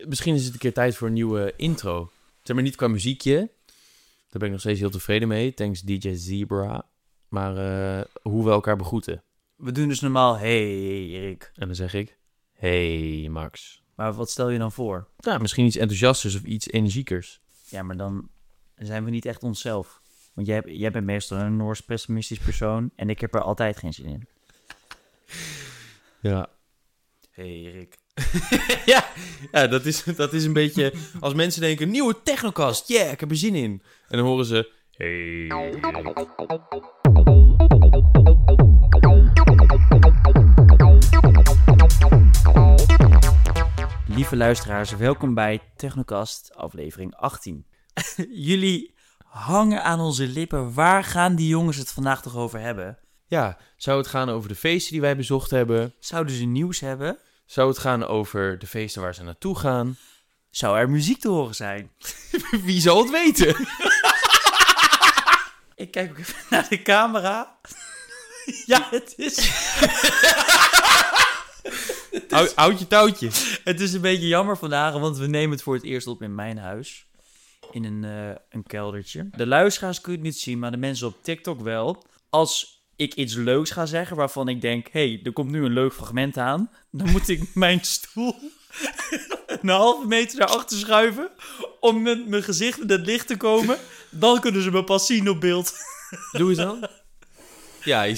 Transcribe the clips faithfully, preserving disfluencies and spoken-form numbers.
misschien is het een keer tijd voor een nieuwe intro. Zeg maar niet qua muziekje. Daar ben ik nog steeds heel tevreden mee. Thanks D J Zebra. Maar uh, hoe we elkaar begroeten. We doen dus normaal, hey Erik. En dan zeg ik, hey Max. Maar wat stel je dan voor? Nou, misschien iets enthousiasters of iets energiekers. Ja, maar dan zijn we niet echt onszelf. Want jij, jij bent meestal een Noors pessimistisch persoon en ik heb er altijd geen zin in. Ja. Hey Erik. ja, ja dat, is, dat is een beetje... Als mensen denken, nieuwe Technocast, yeah, ik heb er zin in. En dan horen ze... Hey. Lieve luisteraars, welkom bij Technocast aflevering achttien. Jullie hangen aan onze lippen. Waar gaan die jongens het vandaag toch over hebben? Ja, zou het gaan over de feesten die wij bezocht hebben? Zouden ze nieuws hebben? Zou het gaan over de feesten waar ze naartoe gaan? Zou er muziek te horen zijn? Wie zal het weten? Ik kijk ook even naar de camera. Ja, het is... Hou, houd je touwtje. Het is een beetje jammer vandaag, want we nemen het voor het eerst op in mijn huis. In een, uh, een keldertje. De luisteraars kun je het niet zien, maar de mensen op TikTok wel. Als ik iets leuks ga zeggen waarvan ik denk... hé, hey, er komt nu een leuk fragment aan. Dan moet ik mijn stoel een halve meter naar achter schuiven... om met mijn gezicht in het licht te komen. Dan kunnen ze me pas zien op beeld. Doe het dan. Ja, je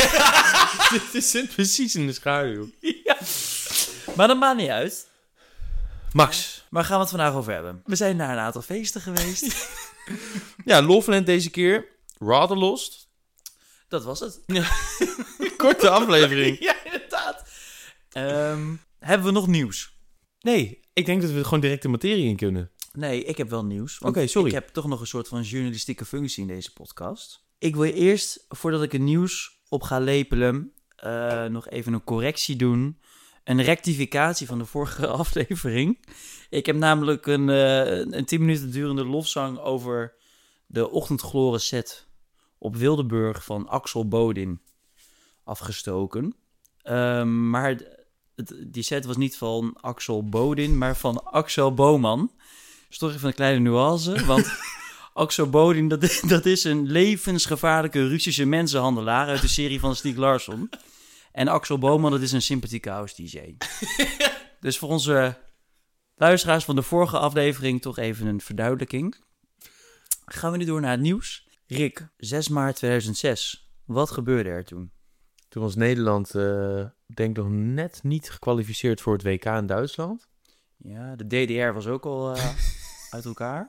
dit zit precies in de schaduw. Ja. Maar dat maakt niet uit. Max. Waar gaan we het vandaag over hebben? We zijn naar een aantal feesten geweest. Ja, Loveland deze keer. Radelost. Dat was het. Ja. Korte aflevering. Ja, inderdaad. Um, hebben we nog nieuws? Nee, ik denk dat we gewoon direct de materie in kunnen. Nee, ik heb wel nieuws. Oké, okay, sorry. Ik heb toch nog een soort van journalistieke functie in deze podcast. Ik wil eerst, voordat ik het nieuws op ga lepelen, uh, nog even een correctie doen. Een rectificatie van de vorige aflevering. Ik heb namelijk een, uh, een tien minuten durende lofzang over de ochtendgloren set op Wildeburg van Axel Bodin afgestoken. Uh, maar het, die set was niet van Axel Bodin, maar van Axel Boman. Dus toch even een kleine nuance, want Axel Bodin, dat, dat is een levensgevaarlijke Russische mensenhandelaar uit de serie van Stieg Larsson. En Axel Boman, dat is een sympathieke house D J. Dus voor onze luisteraars van de vorige aflevering toch even een verduidelijking. Gaan we nu door naar het nieuws. Rick, zes maart tweeduizend zes. Wat gebeurde er toen? Toen was Nederland, uh, denk ik, nog net niet gekwalificeerd voor het W K in Duitsland. Ja, de D D R was ook al uh, uit elkaar.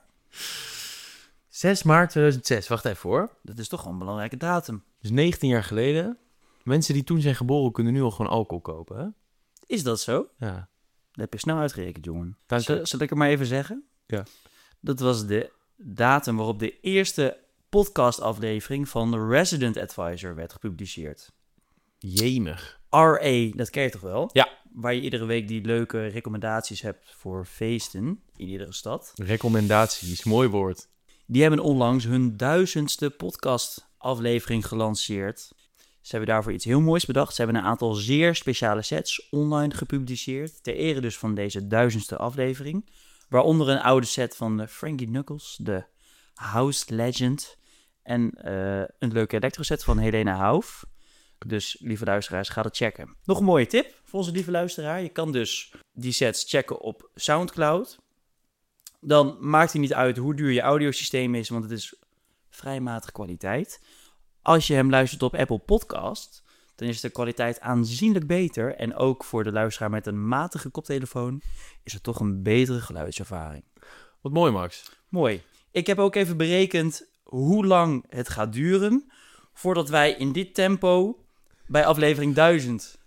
zes maart tweeduizend zes, wacht even hoor. Dat is toch wel een belangrijke datum. Dus negentien jaar geleden. Mensen die toen zijn geboren kunnen nu al gewoon alcohol kopen, hè? Is dat zo? Ja. Dat heb je snel uitgerekend, jongen. Dank je. Zal, zal ik er maar even zeggen? Ja. Dat was de datum waarop de eerste podcastaflevering van The Resident Advisor werd gepubliceerd. Jemig. R A, dat ken je toch wel? Ja. Waar je iedere week die leuke recommendaties hebt voor feesten in iedere stad. Recommendaties, mooi woord. Die hebben onlangs hun duizendste podcastaflevering gelanceerd. Ze hebben daarvoor iets heel moois bedacht. Ze hebben een aantal zeer speciale sets online gepubliceerd. Ter ere dus van deze duizendste aflevering. Waaronder een oude set van Frankie Knuckles, de House Legend. En uh, een leuke electro set van Helena Hauff. Dus lieve luisteraars, ga dat checken. Nog een mooie tip voor onze lieve luisteraar. Je kan dus die sets checken op SoundCloud. Dan maakt het niet uit hoe duur je audiosysteem is, want het is vrij matige kwaliteit. Als je hem luistert op Apple Podcast, dan is de kwaliteit aanzienlijk beter. En ook voor de luisteraar met een matige koptelefoon is het toch een betere geluidservaring. Wat mooi, Max. Mooi. Ik heb ook even berekend hoe lang het gaat duren voordat wij in dit tempo bij aflevering duizend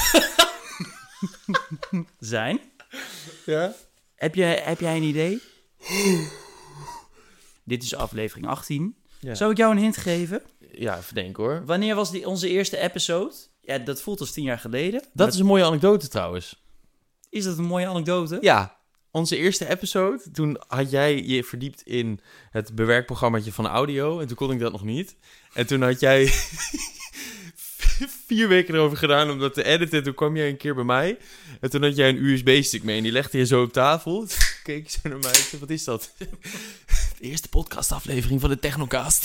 zijn. Ja. Heb, je, heb jij een idee? Dit is aflevering achttien. Ja. Zou ik jou een hint geven? Ja, even denken hoor. Wanneer was die, onze eerste episode? Ja, dat voelt als tien jaar geleden. Dat met... is een mooie anekdote trouwens. Is dat een mooie anekdote? Ja. Onze eerste episode, toen had jij je verdiept in het bewerkprogrammaatje van audio. En toen kon ik dat nog niet. En toen had jij vier weken erover gedaan om dat te editen. Toen kwam jij een keer bij mij. En toen had jij een U S B-stick mee. En die legde je zo op tafel. Toen keek je zo naar mij. Ik zei, wat is dat? De eerste podcastaflevering van de Technocast.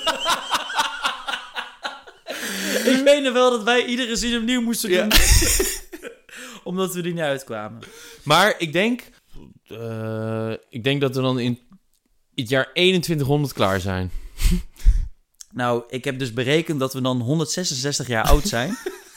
Ik weet nog wel dat wij iedere zin opnieuw moesten doen. Ja. Omdat we er niet uitkwamen. Maar ik denk... Uh, ik denk dat we dan in het jaar eenentwintighonderd klaar zijn. Nou, ik heb dus berekend dat we dan honderdzesenzestig jaar oud zijn.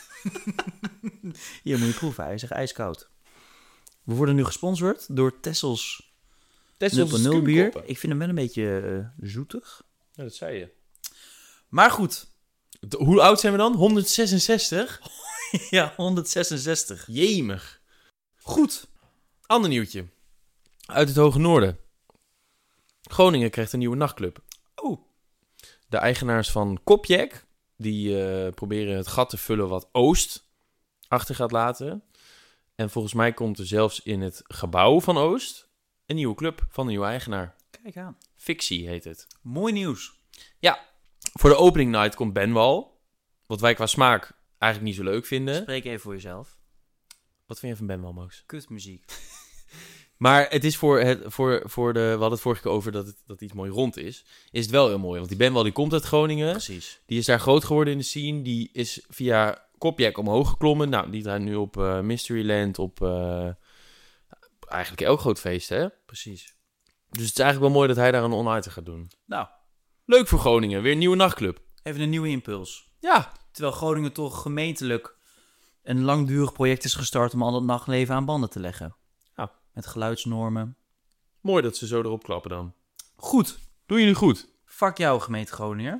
Hier moet je proeven, hij is echt ijskoud. We worden nu gesponsord door Tessels nul komma nul bier. Ik vind hem wel een beetje uh, zoetig. Ja, dat zei je. Maar goed. De, hoe oud zijn we dan? honderdzesenzestig? Ja, honderdzesenzestig. Jemig. Goed. Ander nieuwtje. Uit het hoge noorden. Groningen krijgt een nieuwe nachtclub. Oh. De eigenaars van Kopjek, die uh, proberen het gat te vullen wat Oost achter gaat laten. En volgens mij komt er zelfs in het gebouw van Oost een nieuwe club van een nieuwe eigenaar. Kijk aan. Fictie heet het. Mooi nieuws. Ja. Voor de opening night komt Benwal. Wat wij qua smaak eigenlijk niet zo leuk vinden. Spreek even voor jezelf. Wat vind je van Benwal, Max? Kutmuziek. Maar het is voor, het, voor, voor de... We hadden het vorige keer over dat het dat iets mooi rond is. Is het wel heel mooi. Want die Benwal die komt uit Groningen. Precies. Die is daar groot geworden in de scene. Die is via Kopjek omhoog geklommen. Nou, die draait nu op uh, Mysteryland. Op uh, eigenlijk elk groot feest, hè? Precies. Dus het is eigenlijk wel mooi dat hij daar een on-item gaat doen. Nou. Leuk voor Groningen. Weer een nieuwe nachtclub. Even een nieuwe impuls. Ja. Terwijl Groningen toch gemeentelijk een langdurig project is gestart om al het nachtleven aan banden te leggen. Ja. Met geluidsnormen. Mooi dat ze zo erop klappen dan. Goed. Doen jullie goed. Fuck jou, gemeente Groningen.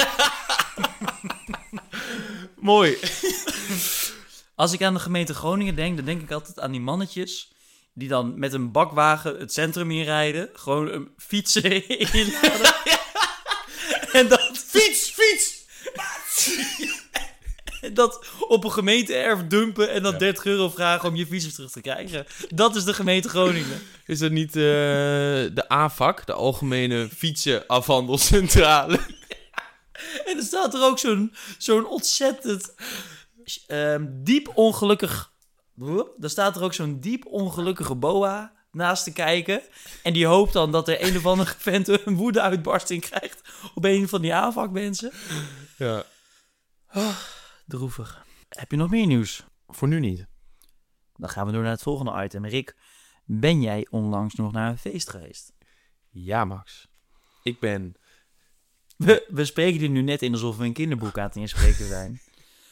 Mooi. Als ik aan de gemeente Groningen denk, dan denk ik altijd aan die mannetjes die dan met een bakwagen het centrum inrijden. Gewoon een fietsen inladen. En dat... Fiets, fiets! En dat op een gemeenteerf dumpen en dan Ja. dertig euro vragen om je fiets terug te krijgen. Dat is de gemeente Groningen. Is dat niet uh, de A V A C, de Algemene Fietsenafhandelcentrale? En er staat er ook zo'n, zo'n ontzettend um, diep ongelukkig... Er staat er ook zo'n diep ongelukkige boa naast te kijken. En die hoopt dan dat er een of andere vent een woede-uitbarsting krijgt op een van die A V A C-mensen. Ja. Oh, droevig. Heb je nog meer nieuws? Voor nu niet. Dan gaan we door naar het volgende item. Rick, ben jij onlangs nog naar een feest geweest? Ja, Max. Ik ben... We, we spreken er nu net in alsof we een kinderboek aan het inspreken zijn.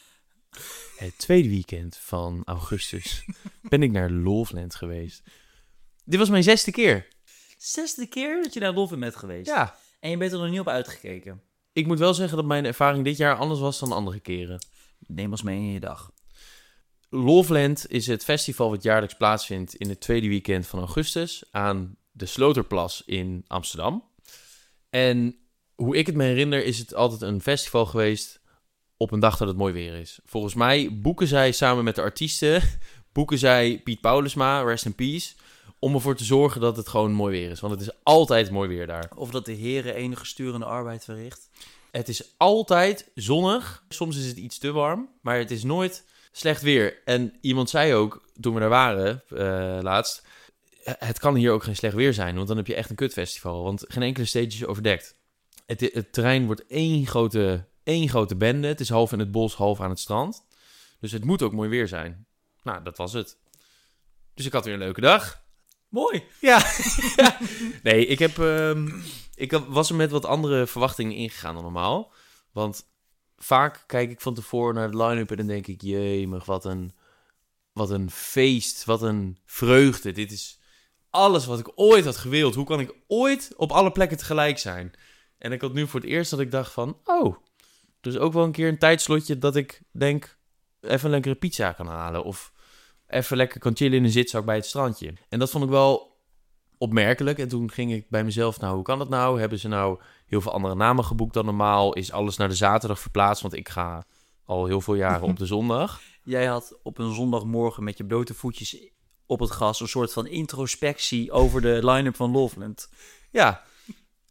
Het tweede weekend van augustus ben ik naar Loveland geweest. Dit was mijn zesde keer. Zesde keer dat je naar Loveland bent geweest? Ja. En je bent er nog niet op uitgekeken? Ik moet wel zeggen dat mijn ervaring dit jaar anders was dan andere keren. Neem ons mee in je dag. Loveland is het festival wat jaarlijks plaatsvindt in het tweede weekend van augustus aan de Sloterplas in Amsterdam. En hoe ik het me herinner is het altijd een festival geweest op een dag dat het mooi weer is. Volgens mij boeken zij samen met de artiesten, boeken zij Piet Paulusma, rest in peace, om ervoor te zorgen dat het gewoon mooi weer is. Want het is altijd mooi weer daar. Of dat de heren enige sturende arbeid verricht. Het is altijd zonnig. Soms is het iets te warm, maar het is nooit slecht weer. En iemand zei ook, toen we daar waren uh, laatst, het kan hier ook geen slecht weer zijn, want dan heb je echt een kutfestival. Want geen enkele stage is overdekt. Het, het terrein wordt één grote, één grote bende. Het is half in het bos, half aan het strand. Dus het moet ook mooi weer zijn. Nou, dat was het. Dus ik had weer een leuke dag. Mooi. Ja. Ja. Nee, ik, heb, um, ik was er met wat andere verwachtingen ingegaan dan normaal. Want vaak kijk ik van tevoren naar de line-up en dan denk ik, jemig, wat een, wat een feest, wat een vreugde. Dit is alles wat ik ooit had gewild. Hoe kan ik ooit op alle plekken tegelijk zijn? En ik had nu voor het eerst dat ik dacht van, oh, dus ook wel een keer een tijdslotje dat ik denk, even een lekkere pizza kan halen. Of even lekker kan chillen in een zitzak bij het strandje. En dat vond ik wel opmerkelijk. En toen ging ik bij mezelf, nou, hoe kan dat nou? Hebben ze nou heel veel andere namen geboekt dan normaal? Is alles naar de zaterdag verplaatst? Want ik ga al heel veel jaren op de zondag. Jij had op een zondagmorgen met je blote voetjes op het gras een soort van introspectie over de line-up van Loveland. Ja,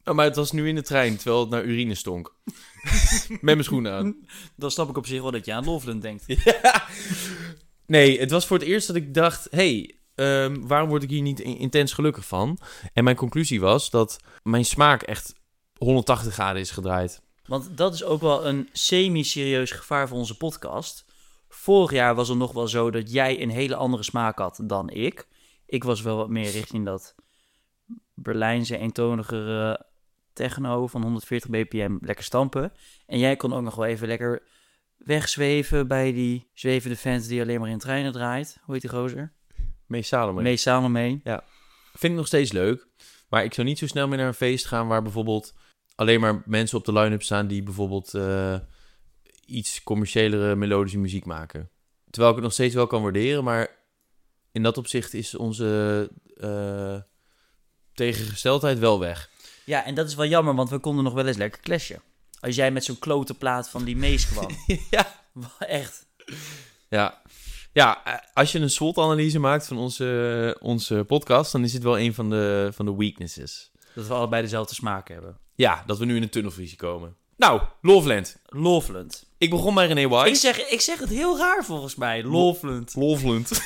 Oh, maar het was nu in de trein, terwijl het naar urine stonk. Met mijn schoenen aan. Dan snap ik op zich wel dat je aan Loveland denkt. Ja. Nee, het was voor het eerst dat ik dacht... hey, um, waarom word ik hier niet intens gelukkig van? En mijn conclusie was dat mijn smaak echt honderdtachtig graden is gedraaid. Want dat is ook wel een semi-serieus gevaar voor onze podcast. Vorig jaar was het nog wel zo dat jij een hele andere smaak had dan ik. Ik was wel wat meer richting dat Berlijnse eentonigere techno van honderdveertig bpm lekker stampen. En jij kon ook nog wel even lekker wegzweven bij die zwevende fans die alleen maar in treinen draait. Hoe heet die gozer? Mee Salome. Mee Salome. Ja, vind ik nog steeds leuk. Maar ik zou niet zo snel meer naar een feest gaan waar bijvoorbeeld alleen maar mensen op de line-up staan die bijvoorbeeld uh, iets commerciëlere melodische muziek maken. Terwijl ik het nog steeds wel kan waarderen, maar in dat opzicht is onze uh, tegengesteldheid wel weg. Ja, en dat is wel jammer, want we konden nog wel eens lekker clashen. Als jij met zo'n klote plaat van die Mees kwam. Ja. Echt. Ja. Ja, als je een SWOT-analyse maakt van onze, onze podcast, dan is dit wel een van de, van de weaknesses. Dat we allebei dezelfde smaak hebben. Ja, dat we nu in een tunnelvisie komen. Nou, Loveland. Loveland. Ik begon bij René Wise. Ik zeg, ik zeg het heel raar volgens mij. Loveland. Loveland.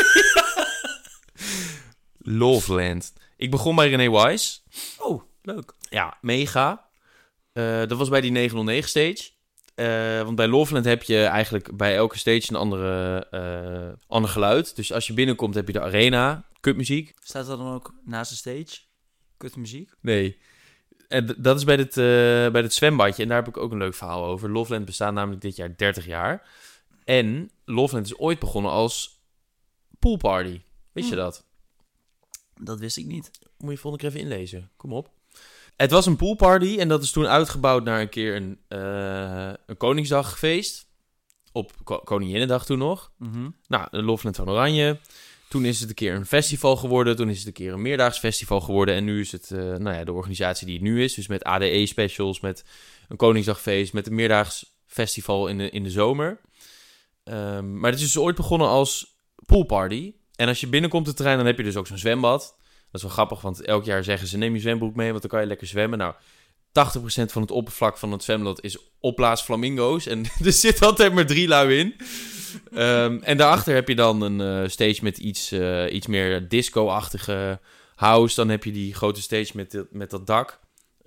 Loveland. Ik begon bij René Wise. Oh, leuk. Ja, mega. Uh, dat was bij die negenhonderdnegen stage. Uh, want bij Loveland heb je eigenlijk bij elke stage een andere, uh, ander geluid. Dus als je binnenkomt heb je de arena, kutmuziek. Staat dat dan ook naast de stage? Kutmuziek? Nee. En d- dat is bij dit, uh, bij dit zwembadje. En daar heb ik ook een leuk verhaal over. Loveland bestaat namelijk dit jaar dertig jaar. En Loveland is ooit begonnen als poolparty. Wist je dat? Dat wist ik niet. Moet je volgende keer even inlezen. Kom op. Het was een poolparty en dat is toen uitgebouwd naar een keer een, uh, een Koningsdagfeest. Op Ko- Koninginnedag toen nog. Mm-hmm. Nou, de Loveland van Oranje. Toen is het een keer een festival geworden. Toen is het een keer een meerdaags festival geworden. En nu is het uh, nou ja, de organisatie die het nu is. Dus met A D E-specials, met een Koningsdagfeest, met een meerdaags festival in de, in de zomer. Um, maar het is dus ooit begonnen als poolparty. En als je binnenkomt het terrein, dan heb je dus ook zo'n zwembad. Dat is wel grappig, want elk jaar zeggen ze, neem je zwembroek mee, want dan kan je lekker zwemmen. Nou, tachtig procent van het oppervlak van het zwembad is opblaas flamingo's. En er zit altijd maar drie lui in. Um, en daarachter heb je dan een uh, stage met iets, uh, iets meer disco-achtige house. Dan heb je die grote stage met, de, met dat dak.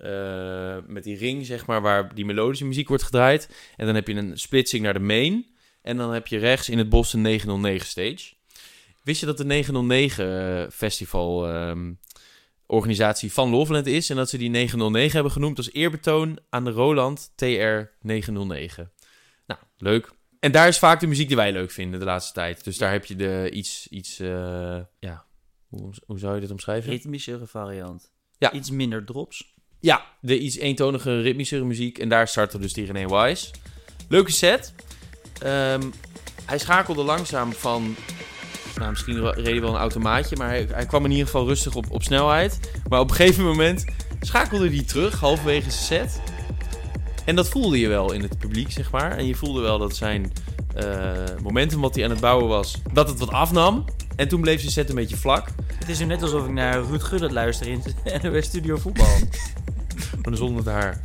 Uh, met die ring, zeg maar, waar die melodische muziek wordt gedraaid. En dan heb je een splitsing naar de main. En dan heb je rechts in het bos een negenhonderdnegen stage. Wist je dat de negenhonderdnegen festival um, organisatie van Loveland is en dat ze die negenhonderdnegen hebben genoemd als eerbetoon aan de Roland T R negenhonderdnegen. Nou, leuk. En daar is vaak de muziek die wij leuk vinden de laatste tijd. Dus daar heb je de iets, iets uh, ja, hoe, hoe zou je dit omschrijven? Ritmischere variant. Ja. Iets minder drops. Ja, de iets eentonige ritmischere muziek. En daar startte dus die René Wise. Leuke set. Um, hij schakelde langzaam van... Nou, misschien reed hij wel een automaatje, maar hij, hij kwam in ieder geval rustig op, op snelheid. Maar op een gegeven moment schakelde hij terug, halverwege zijn set. En dat voelde je wel in het publiek, zeg maar. En je voelde wel dat zijn uh, momentum wat hij aan het bouwen was, dat het wat afnam. En toen bleef zijn set een beetje vlak. Het is nu net alsof ik naar Ruud Gullit luister in N O S Studio Voetbal. Maar zonder het haar.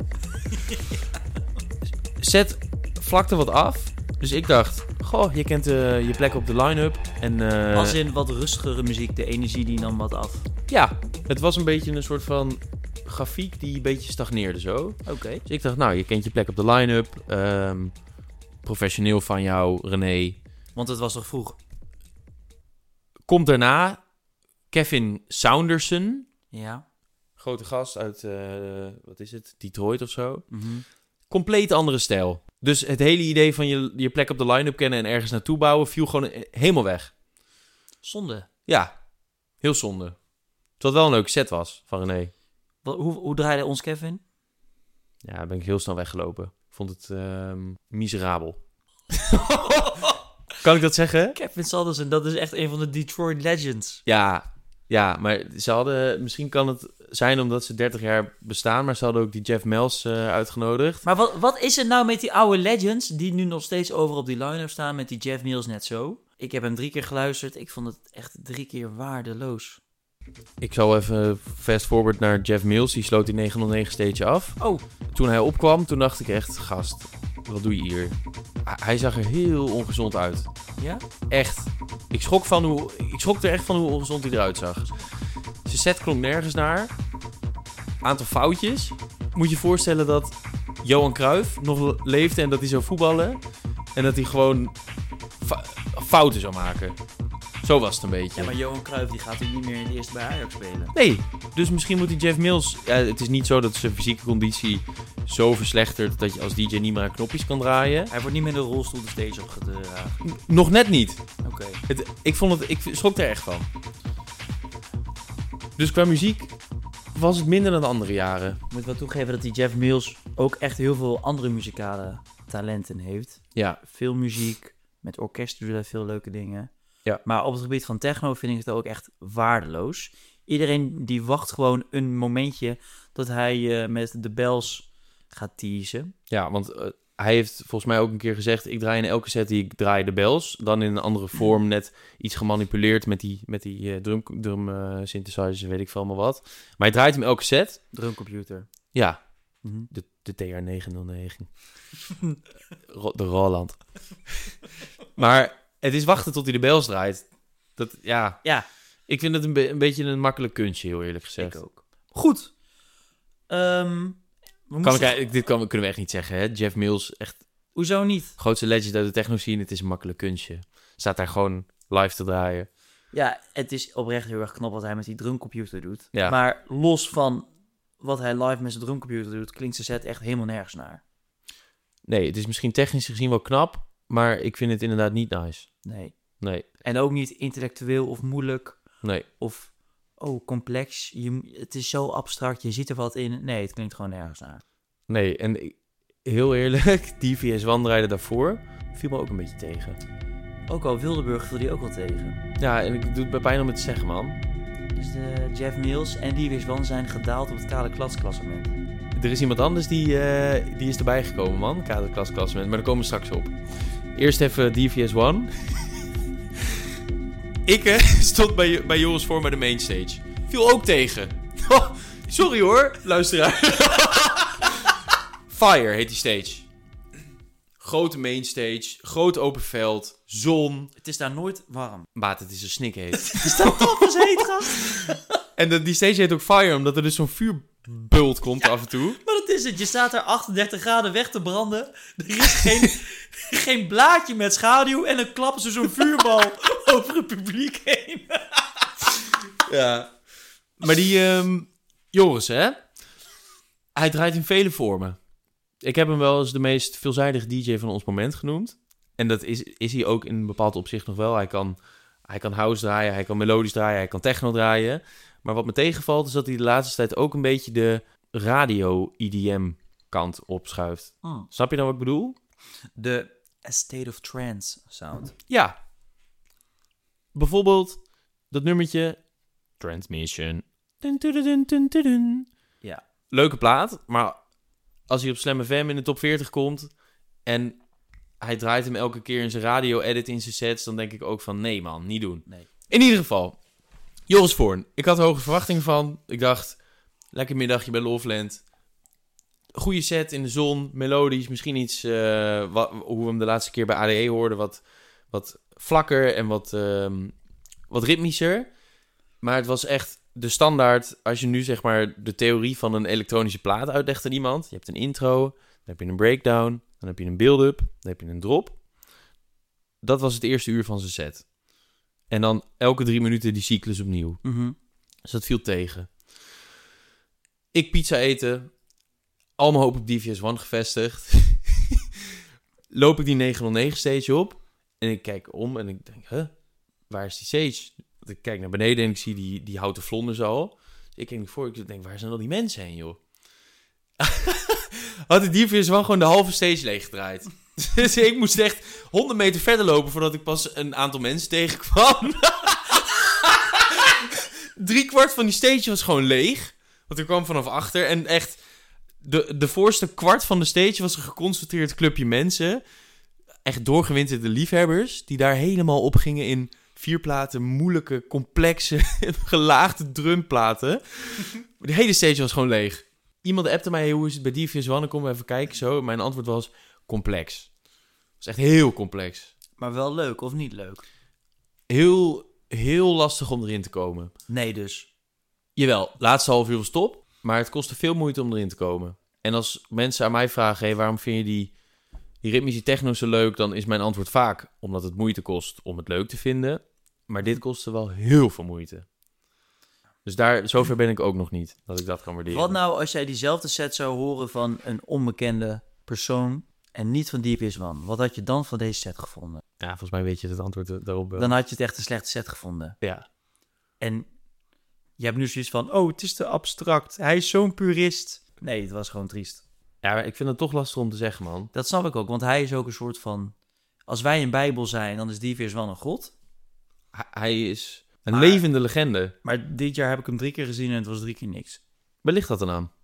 Set vlakte wat af. Dus ik dacht, goh, je kent uh, je plek op de line-up. En, uh, Als in wat rustigere muziek, de energie die nam wat af. Ja, het was een beetje een soort van grafiek die een beetje stagneerde zo. Oké. Okay. Dus ik dacht, nou, je kent je plek op de line-up. Um, professioneel van jou, René. Want het was toch vroeg? Komt daarna Kevin Saunderson. Ja. Grote gast uit, uh, wat is het, Detroit of zo. Mm-hmm. Compleet andere stijl. Dus het hele idee van je, je plek op de line-up kennen en ergens naartoe bouwen viel gewoon helemaal weg. Zonde. Ja, heel zonde. Terwijl het wel een leuke set was van René. Wat, hoe, hoe draaide ons Kevin? Ja, ben ik heel snel weggelopen. Ik vond het uh, miserabel. Kan ik dat zeggen? Kevin Saunderson, dat is echt een van de Detroit Legends. Ja, ja, maar ze hadden... Misschien kan het zijn omdat ze dertig jaar bestaan, maar ze hadden ook die Jeff Mills uh, uitgenodigd. Maar wat, wat is het nou met die oude Legends die nu nog steeds over op die line-up staan met die Jeff Mills net zo? Ik heb hem drie keer geluisterd. Ik vond het echt drie keer waardeloos. Ik zal even fast forward naar Jeff Mills. Die sloot die negenhonderdnegen stage af. Oh. Toen hij opkwam, toen dacht ik echt, gast, wat doe je hier? Hij zag er heel ongezond uit. Ja? Echt. Ik schrok, van hoe, ik schrok er echt van hoe ongezond hij eruit zag. Zijn set klonk nergens naar. Aantal foutjes. Moet je je voorstellen dat Johan Cruijff nog leefde en dat hij zou voetballen. En dat hij gewoon fa- fouten zou maken. Zo was het een beetje. Ja, maar Johan Cruijff die gaat nu niet meer in het eerste bij Ajax spelen. Nee, dus misschien moet die Jeff Mills... Ja, het is niet zo dat zijn fysieke conditie zo verslechtert dat je als D J niet meer aan knopjes kan draaien. Hij wordt niet meer in de rolstoel de stage opgedragen. N- Nog net niet. Oké. Het, ik, vond het, ik schrok er echt van. Dus qua muziek was het minder dan de andere jaren. Ik moet wel toegeven dat die Jeff Mills ook echt heel veel andere muzikale talenten heeft. Ja, Veel muziek, met orkest doet hij veel leuke dingen. Ja. Maar op het gebied van techno vind ik het ook echt waardeloos. Iedereen die wacht gewoon een momentje dat hij uh, met de bells gaat teasen. ja want uh, hij heeft volgens mij ook een keer gezegd... ik draai in elke set die ik draai de bells. Dan in een andere vorm, net iets gemanipuleerd met die, met die uh, drum, drum uh, synthesizers, weet ik veel allemaal wat. Maar hij draait hem elke set. Drumcomputer. Ja, Mm-hmm. de, de T R negenhonderdnegen. Ro- de Roland. Maar het is wachten tot hij de bells draait. Dat, ja, Ja, ik vind het een, be- een beetje een makkelijk kunstje, heel eerlijk gezegd. ik ook. Goed. Ehm, we Kan moesten- ik, eigenlijk- dit kan, kunnen we echt niet zeggen, hè? Jeff Mills, echt Hoezo niet? grootste legend uit de techno scene. Het is een makkelijk kunstje. Staat daar gewoon live te draaien. Ja, het is oprecht heel erg knap wat hij met die drumcomputer doet. Ja. Maar los van wat hij live met zijn drumcomputer doet, klinkt zijn set echt helemaal nergens naar. Nee, het is misschien technisch gezien wel knap, maar ik vind het inderdaad niet nice. Nee. Nee, En ook niet intellectueel of moeilijk nee. of oh, complex. Je, het is zo abstract, je ziet er wat in. Nee, het klinkt gewoon nergens naar. Nee, en ik- heel eerlijk, D V S One daarvoor viel me ook een beetje tegen. Ook al Wildeburg viel die ook wel tegen. Ja, en ik doe het bij pijn om het te zeggen, man. Dus de Jeff Mills en die Wan zijn gedaald op het kale klasklassement. Er is iemand anders die, eh, die is erbij gekomen, man. Kaderklasklassement, maar daar komen we straks op. Eerst even D V S One. Ik eh, stond bij, bij Joris voor bij de mainstage. Viel ook tegen. Oh, sorry hoor, luisteraar. Fire heet die stage. Grote mainstage, groot open veld, zon. Het is daar nooit warm. Maat, het is een snikheet. Het is daar toch eens heet, gast. En de, die stage heet ook Fire, omdat er dus zo'n vuurbult komt af en toe. Maar dat is het. Je staat er achtendertig graden weg te branden. Er is geen, geen blaadje met schaduw. En dan klappen ze zo'n vuurbal over het publiek heen. Ja. Maar die ehm, Joris, hè? Hij draait in vele vormen. Ik heb hem wel eens de meest veelzijdige D J van ons moment genoemd. En dat is, is hij ook in een bepaald opzicht nog wel. Hij kan, hij kan house draaien, hij kan melodisch draaien, hij kan techno draaien. Maar wat me tegenvalt is dat hij de laatste tijd ook een beetje de radio-E D M kant opschuift. Hmm. Snap je dan wat ik bedoel? De A State of Trance sound. Ja. Bijvoorbeeld dat nummertje Transmission. Dun, dun, dun, dun, dun, dun. Ja. Leuke plaat, maar als hij op Slam F M in de top veertig komt en hij draait hem elke keer in zijn radio-edit in zijn sets, dan denk ik ook van nee man, niet doen. Nee. In ieder geval, Joris Voorn. Ik had er hoge verwachtingen van. Ik dacht, lekker middagje bij Loveland. Goede set in de zon, melodisch, misschien iets uh, wat, hoe we hem de laatste keer bij A D E hoorden, wat, wat vlakker en wat, um, wat ritmischer. Maar het was echt de standaard, als je nu zeg maar de theorie van een elektronische plaat uitlegt aan iemand. Je hebt een intro, dan heb je een breakdown, dan heb je een build-up, dan heb je een drop. Dat was het eerste uur van zijn set. En dan elke drie minuten die cyclus opnieuw. Mm-hmm. Dus dat viel tegen. Ik pizza eten. Al mijn hoop op D V S One gevestigd. Loop ik die negenhonderdnegen stage op. En ik kijk om en ik denk, huh? Waar is die stage? Want ik kijk naar beneden en ik zie die, die houten vlonders al. Dus ik kijk niet voor. Ik denk, waar zijn al die mensen heen, joh? Had de D V S One gewoon de halve stage leeggedraaid. Dus ik moest echt honderd meter verder lopen voordat ik pas een aantal mensen tegenkwam. Drie kwart van die stage was gewoon leeg. Want ik kwam vanaf achter. En echt, de, de voorste kwart van de stage was een geconcentreerd clubje mensen. Echt doorgewinterde liefhebbers. Die daar helemaal op gingen in vier platen, moeilijke, complexe, gelaagde drumplaten. De hele stage was gewoon leeg. Iemand appte mij, hoe is het bij D V S one? Dan komen we even kijken. Zo. Mijn antwoord was complex. Het was echt heel complex. Maar wel leuk of niet leuk? Heel, heel lastig om erin te komen. Nee dus. Jawel, laatste half uur was top. Maar het kostte veel moeite om erin te komen. En als mensen aan mij vragen, hey, waarom vind je die, die ritmische techno zo leuk? Dan is mijn antwoord vaak omdat het moeite kost om het leuk te vinden. Maar dit kostte wel heel veel moeite. Dus daar, zover ben ik ook nog niet, dat ik dat kan waarderen. Wat nou als jij diezelfde set zou horen van een onbekende persoon en niet van D V S one? Wat had je dan van deze set gevonden? Ja, volgens mij weet je het antwoord daarop wel. Dan had je het echt een slechte set gevonden. Ja. En je hebt nu zoiets van, oh, het is te abstract. Hij is zo'n purist. Nee, het was gewoon triest. Ja, maar ik vind het toch lastig om te zeggen, man. Dat snap ik ook, want hij is ook een soort van... Als wij een bijbel zijn, dan is D V S one een god. Hij, hij is een Maar- levende legende. Maar dit jaar heb ik hem drie keer gezien en het was drie keer niks. Waar ligt dat dan aan?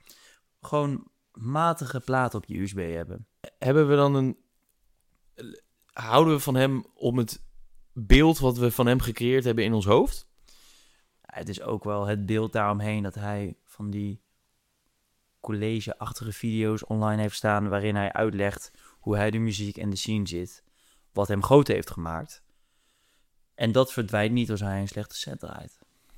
Gewoon matige platen op je U S B hebben. Hebben we dan een... Houden we van hem om het beeld wat we van hem gecreëerd hebben in ons hoofd? Ja, het is ook wel het beeld daaromheen dat hij van die college-achtige video's online heeft staan waarin hij uitlegt hoe hij de muziek en de scene zit. Wat hem groot heeft gemaakt. En dat verdwijnt niet als hij een slechte set draait.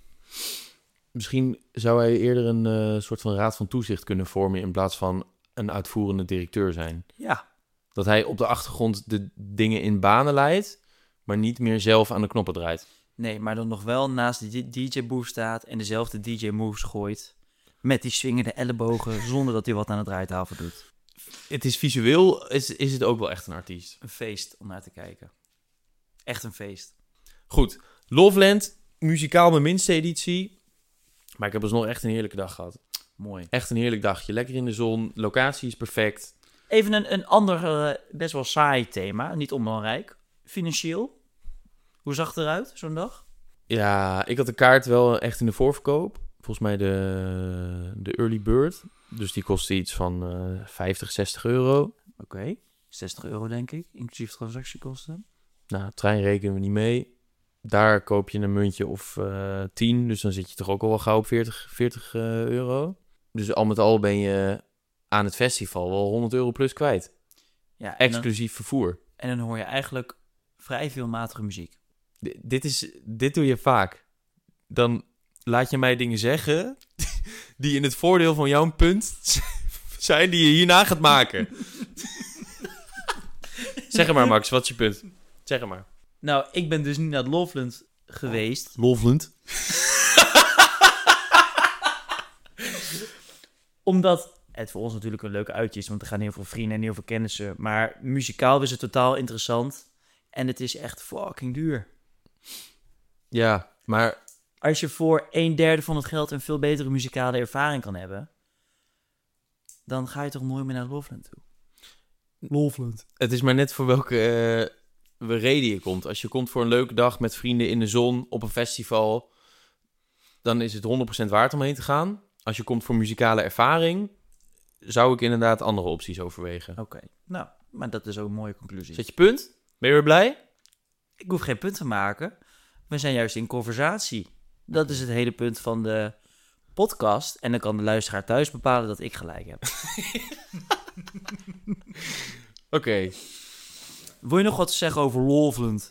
Misschien zou hij eerder een eh, soort van raad van toezicht kunnen vormen in plaats van een uitvoerende directeur zijn. Ja, Dat hij op de achtergrond de dingen in banen leidt, maar niet meer zelf aan de knoppen draait. nee, maar dan nog wel naast de D J-booth staat en dezelfde D J-moves gooit. Met die swingende ellebogen, zonder dat hij wat aan de draaitafel doet. Het is visueel, is, is het ook wel echt een artiest. Een feest om naar te kijken. Echt een feest. Goed, Loveland, muzikaal mijn minste editie. Maar ik heb dus nog echt een heerlijke dag gehad. Mooi. Echt een heerlijk dagje. Lekker in de zon, locatie is perfect. Even een, een ander, eh, best wel saai thema, niet onbelangrijk. Financieel. Hoe zag het eruit, zo'n dag? Ja, ik had de kaart wel echt in de voorverkoop. Volgens mij de, de early bird. Dus die kostte iets van uh, vijftig, zestig euro. Oké, okay. zestig euro denk ik, inclusief transactiekosten. Nou, trein rekenen we niet mee. Daar koop je een muntje of uh, tien. Dus dan zit je toch ook al wel gauw op veertig, veertig uh, euro. Dus al met al ben je aan het festival wel honderd euro plus kwijt. Ja, en exclusief dan, vervoer. En dan hoor je eigenlijk vrij veel matige muziek. D- dit, is, dit doe je vaak. Dan laat je mij dingen zeggen die in het voordeel van jouw punt zijn die je hierna gaat maken. Zeg het maar, Max, wat is je punt? Zeg het maar. Nou, ik ben dus niet naar het Loveland geweest. Loveland? Omdat het voor ons natuurlijk een leuke uitje is, want er gaan heel veel vrienden en heel veel kennissen. Maar muzikaal is het totaal interessant. En het is echt fucking duur. Ja, maar Als je voor een derde van het geld een veel betere muzikale ervaring kan hebben, dan ga je toch nooit meer naar Loveland toe. Loveland. Het is maar net voor welke uh, reden je komt. Als je komt voor een leuke dag met vrienden in de zon op een festival, dan is het honderd procent waard om heen te gaan. Als je komt voor muzikale ervaring, zou ik inderdaad andere opties overwegen. Oké, okay. Nou, maar dat is ook een mooie conclusie. Zet je punt? Ben je weer blij? Ik hoef geen punt te maken. We zijn juist in conversatie. Dat is het hele punt van de podcast. En dan kan de luisteraar thuis bepalen dat ik gelijk heb. Oké. Okay. Wil je nog wat zeggen over Loveland?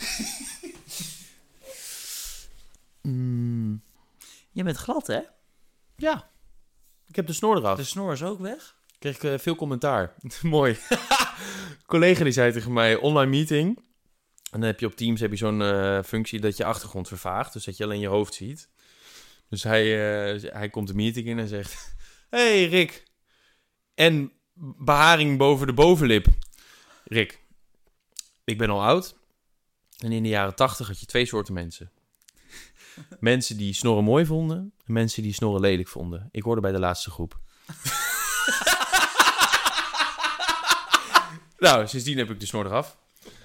mm. Je bent glad, hè? Ja. Ik heb de snor eraf. De snor is ook weg. Kreeg ik uh, veel commentaar. Mooi. Collega die zei tegen mij, online meeting. En dan heb je op Teams heb je zo'n uh, functie dat je achtergrond vervaagt. Dus dat je alleen je hoofd ziet. Dus hij, uh, hij komt de meeting in en zegt... Hey Rick. En beharing boven de bovenlip. Rick, ik ben al oud. En in de jaren tachtig had je twee soorten mensen. Mensen die snorren mooi vonden. En mensen die snorren lelijk vonden. Ik hoorde bij de laatste groep. Nou, sindsdien heb ik de snor eraf.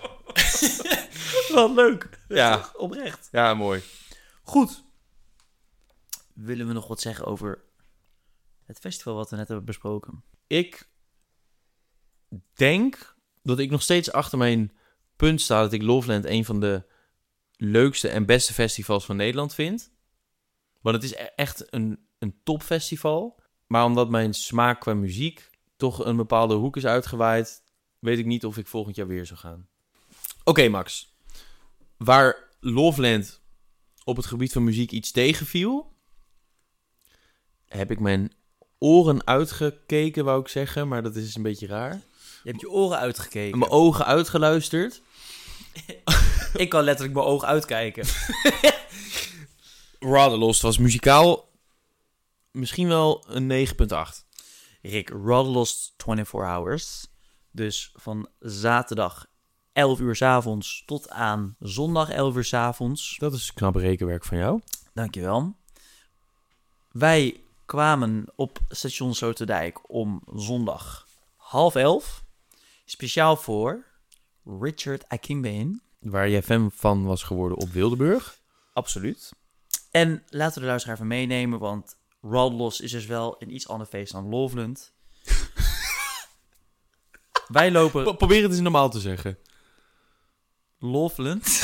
Wat leuk. Ja. Oprecht. Ja, mooi. Goed. Willen we nog wat zeggen over het festival wat we net hebben besproken? Ik denk dat ik nog steeds achter mijn punt sta dat ik Loveland een van de leukste en beste festivals van Nederland vind. Want het is e- echt een, een topfestival. Maar omdat mijn smaak qua muziek toch een bepaalde hoek is uitgewaaid, weet ik niet of ik volgend jaar weer zou gaan. Oké, okay, Max. Waar Loveland op het gebied van muziek iets tegenviel, heb ik mijn oren uitgekeken, wou ik zeggen. Maar dat is een beetje raar. Je hebt je oren uitgekeken. Mijn ogen uitgeluisterd. Ik kan letterlijk mijn ogen uitkijken. Rather Lost was muzikaal misschien wel een negen komma acht. Rick, Rather Lost vierentwintig hours. Dus van zaterdag elf uur 's avonds tot aan zondag elf uur 's avonds. Dat is knap rekenwerk van jou. Dankjewel. Wij kwamen op station Sloterdijk om zondag half elf. Speciaal voor Richard Akínbén. Waar jij fan van was geworden op Wildeburg. Absoluut. En laten we de luisteraar even meenemen, want Rather Lost is dus wel een iets ander feest dan Loveland. Wij lopen... Pro- probeer het eens normaal te zeggen. Loveland.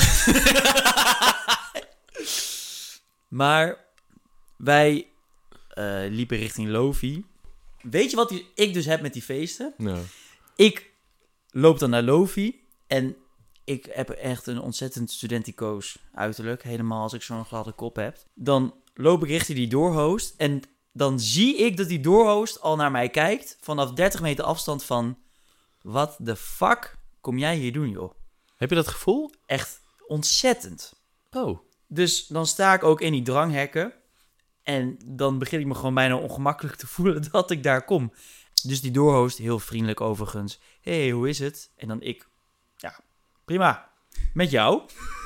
Maar wij uh, liepen richting Lofi. Weet je wat die, ik dus heb met die feesten? Ja. Ik loop dan naar Lofi en ik heb echt een ontzettend studenticoos uiterlijk. Helemaal als ik zo'n gladde kop heb. Dan loop ik richting die doorhost en dan zie ik dat die doorhost al naar mij kijkt vanaf dertig meter afstand van... Wat de fuck kom jij hier doen, joh? Heb je dat gevoel? Echt ontzettend. Oh. Dus dan sta ik ook in die dranghekken. En dan begin ik me gewoon bijna ongemakkelijk te voelen dat ik daar kom. Dus die doorhost, heel vriendelijk overigens. Hé, hey, hoe is het? En dan ik, ja, prima. Met jou?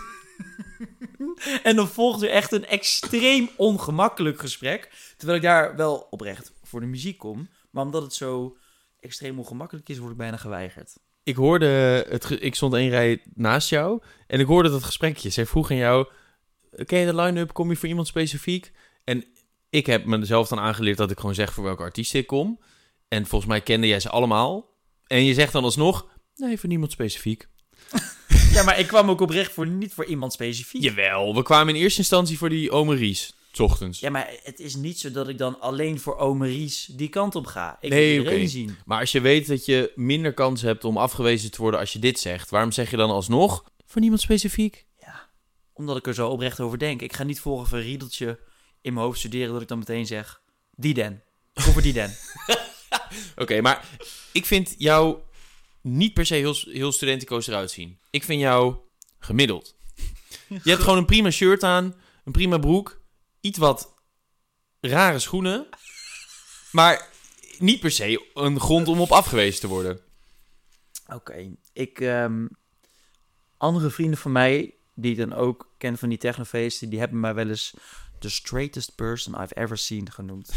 En dan volgt er echt een extreem ongemakkelijk gesprek. Terwijl ik daar wel oprecht voor de muziek kom. Maar omdat het zo extreem ongemakkelijk is, word ik bijna geweigerd. Ik hoorde, het ge- ik stond één rij naast jou en ik hoorde dat gesprekje. Zij vroeg aan jou, ken je de line-up, kom je voor iemand specifiek? En ik heb mezelf dan aangeleerd dat ik gewoon zeg voor welke artiest ik kom. En volgens mij kende jij ze allemaal. En je zegt dan alsnog, nee, voor niemand specifiek. Ja, maar ik kwam ook oprecht voor niet voor iemand specifiek. Jawel, we kwamen in eerste instantie voor die Ome Ries, 's ochtends. Ja, maar het is niet zo dat ik dan alleen voor Ome Ries die kant op ga. Ik Nee, wil iedereen oké. zien. Maar als je weet dat je minder kans hebt om afgewezen te worden als je dit zegt, waarom zeg je dan alsnog voor niemand specifiek? Ja, omdat ik er zo oprecht over denk. Ik ga niet volgens een riedeltje in mijn hoofd studeren dat ik dan meteen zeg, die den. Of voor die den. Oké, okay, maar ik vind jou niet per se heel, heel studenticoos eruit zien. Ik vind jou gemiddeld. Je hebt gewoon een prima shirt aan, een prima broek, iets wat rare schoenen, maar niet per se een grond om op afgewezen te worden. Oké, okay. ik... Um, andere vrienden van mij, die ik dan ook ken van die technofeesten, die hebben mij wel eens the straightest person I've ever seen genoemd.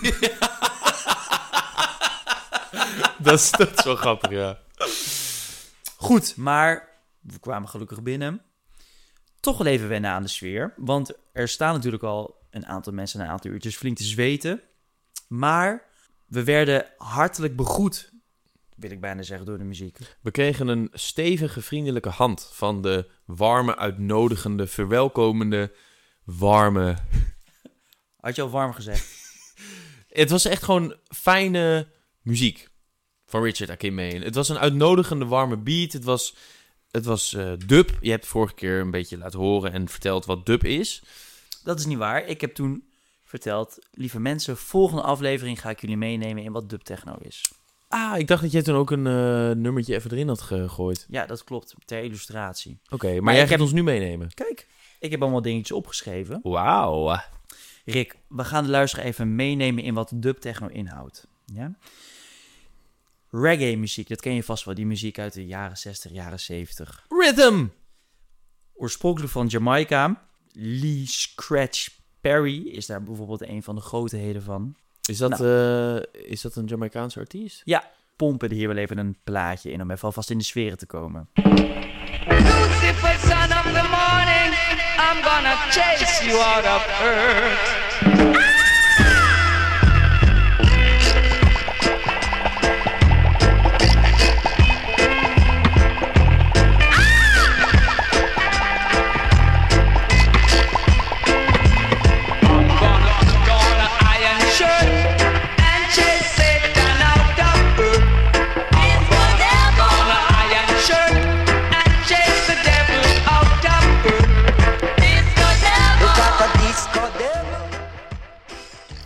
dat, is, dat is wel grappig, ja. Goed, maar we kwamen gelukkig binnen. Toch wel even wennen aan de sfeer. Want er staan natuurlijk al een aantal mensen een aantal uurtjes flink te zweten. Maar we werden hartelijk begroet, wil ik bijna zeggen, door de muziek. We kregen een stevige, vriendelijke hand van de warme, uitnodigende, verwelkomende, warme... Had je al warm gezegd? Het was echt gewoon fijne muziek van Richard Akínbén. Het was een uitnodigende, warme beat. Het was, het was uh, dub. Je hebt vorige keer een beetje laten horen en verteld wat dub is. Dat is niet waar. Ik heb toen verteld, lieve mensen, volgende aflevering ga ik jullie meenemen in wat dub techno is. Ah, ik dacht dat jij toen ook een uh, nummertje even erin had gegooid. Ja, dat klopt. Ter illustratie. Oké, okay, maar, maar jij ik gaat heb... ons nu meenemen. Kijk, ik heb allemaal dingetjes opgeschreven. Wauw. Rick, we gaan de luisteraar even meenemen in wat dub techno inhoudt. Ja? Reggae muziek, dat ken je vast wel. Die muziek uit de jaren zestig, jaren zeventig. Rhythm! Oorspronkelijk van Jamaica. Lee Scratch Perry is daar bijvoorbeeld een van de grootheden van. Is dat, nou. uh, is dat een Jamaicaanse artiest? Ja, pompen er hier wel even een plaatje in om even alvast in de sferen te komen. Lucifer, son of the morning, I'm gonna chase you out of earth.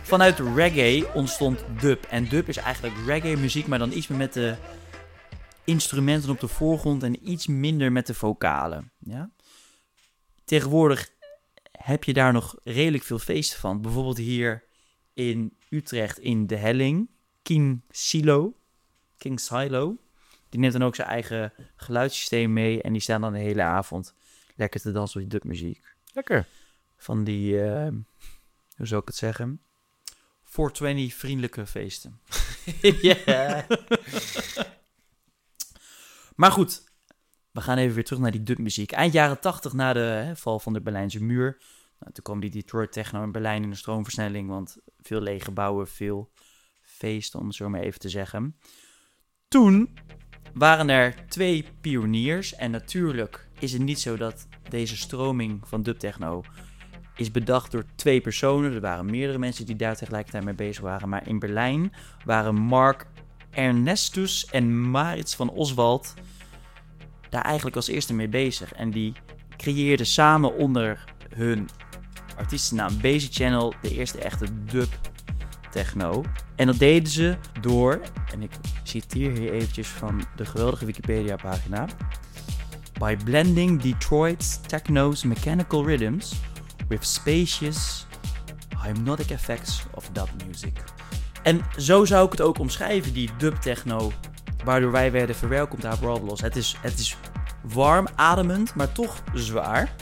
Vanuit reggae ontstond dub. En dub is eigenlijk reggae muziek, maar dan iets meer met de instrumenten op de voorgrond en iets minder met de vocalen. Ja? Tegenwoordig heb je daar nog redelijk veel feesten van. Bijvoorbeeld hier in Utrecht in De Helling. King Silo. King Silo. Die neemt dan ook zijn eigen geluidssysteem mee. En die staan dan de hele avond lekker te dansen op die dubmuziek. Lekker. Van die, uh, hoe zou ik het zeggen? vierhonderdtwintig vriendelijke feesten. Ja. Maar goed, we gaan even weer terug naar die dubmuziek. Eind jaren tachtig, na de hè, val van de Berlijnse muur. Nou, toen kwam die Detroit techno in Berlijn in de stroomversnelling. Want veel lege gebouwen, veel feesten, om het zo maar even te zeggen. Toen waren er twee pioniers. En natuurlijk is het niet zo dat deze stroming van dubtechno is bedacht door twee personen. Er waren meerdere mensen die daar tegelijkertijd mee bezig waren. Maar in Berlijn waren Mark Ernestus en Maritz van Oswald daar eigenlijk als eerste mee bezig. En die creëerden samen onder hun artiestennaam Basic Channel de eerste echte dub techno. En dat deden ze door, en ik citeer hier eventjes van de geweldige Wikipedia pagina, by blending Detroit's techno's mechanical rhythms with spacious hypnotic effects of dub music. En zo zou ik het ook omschrijven, die dub techno, waardoor wij werden verwelkomd daar op Radelos. Het is, het is warm, ademend, maar toch zwaar.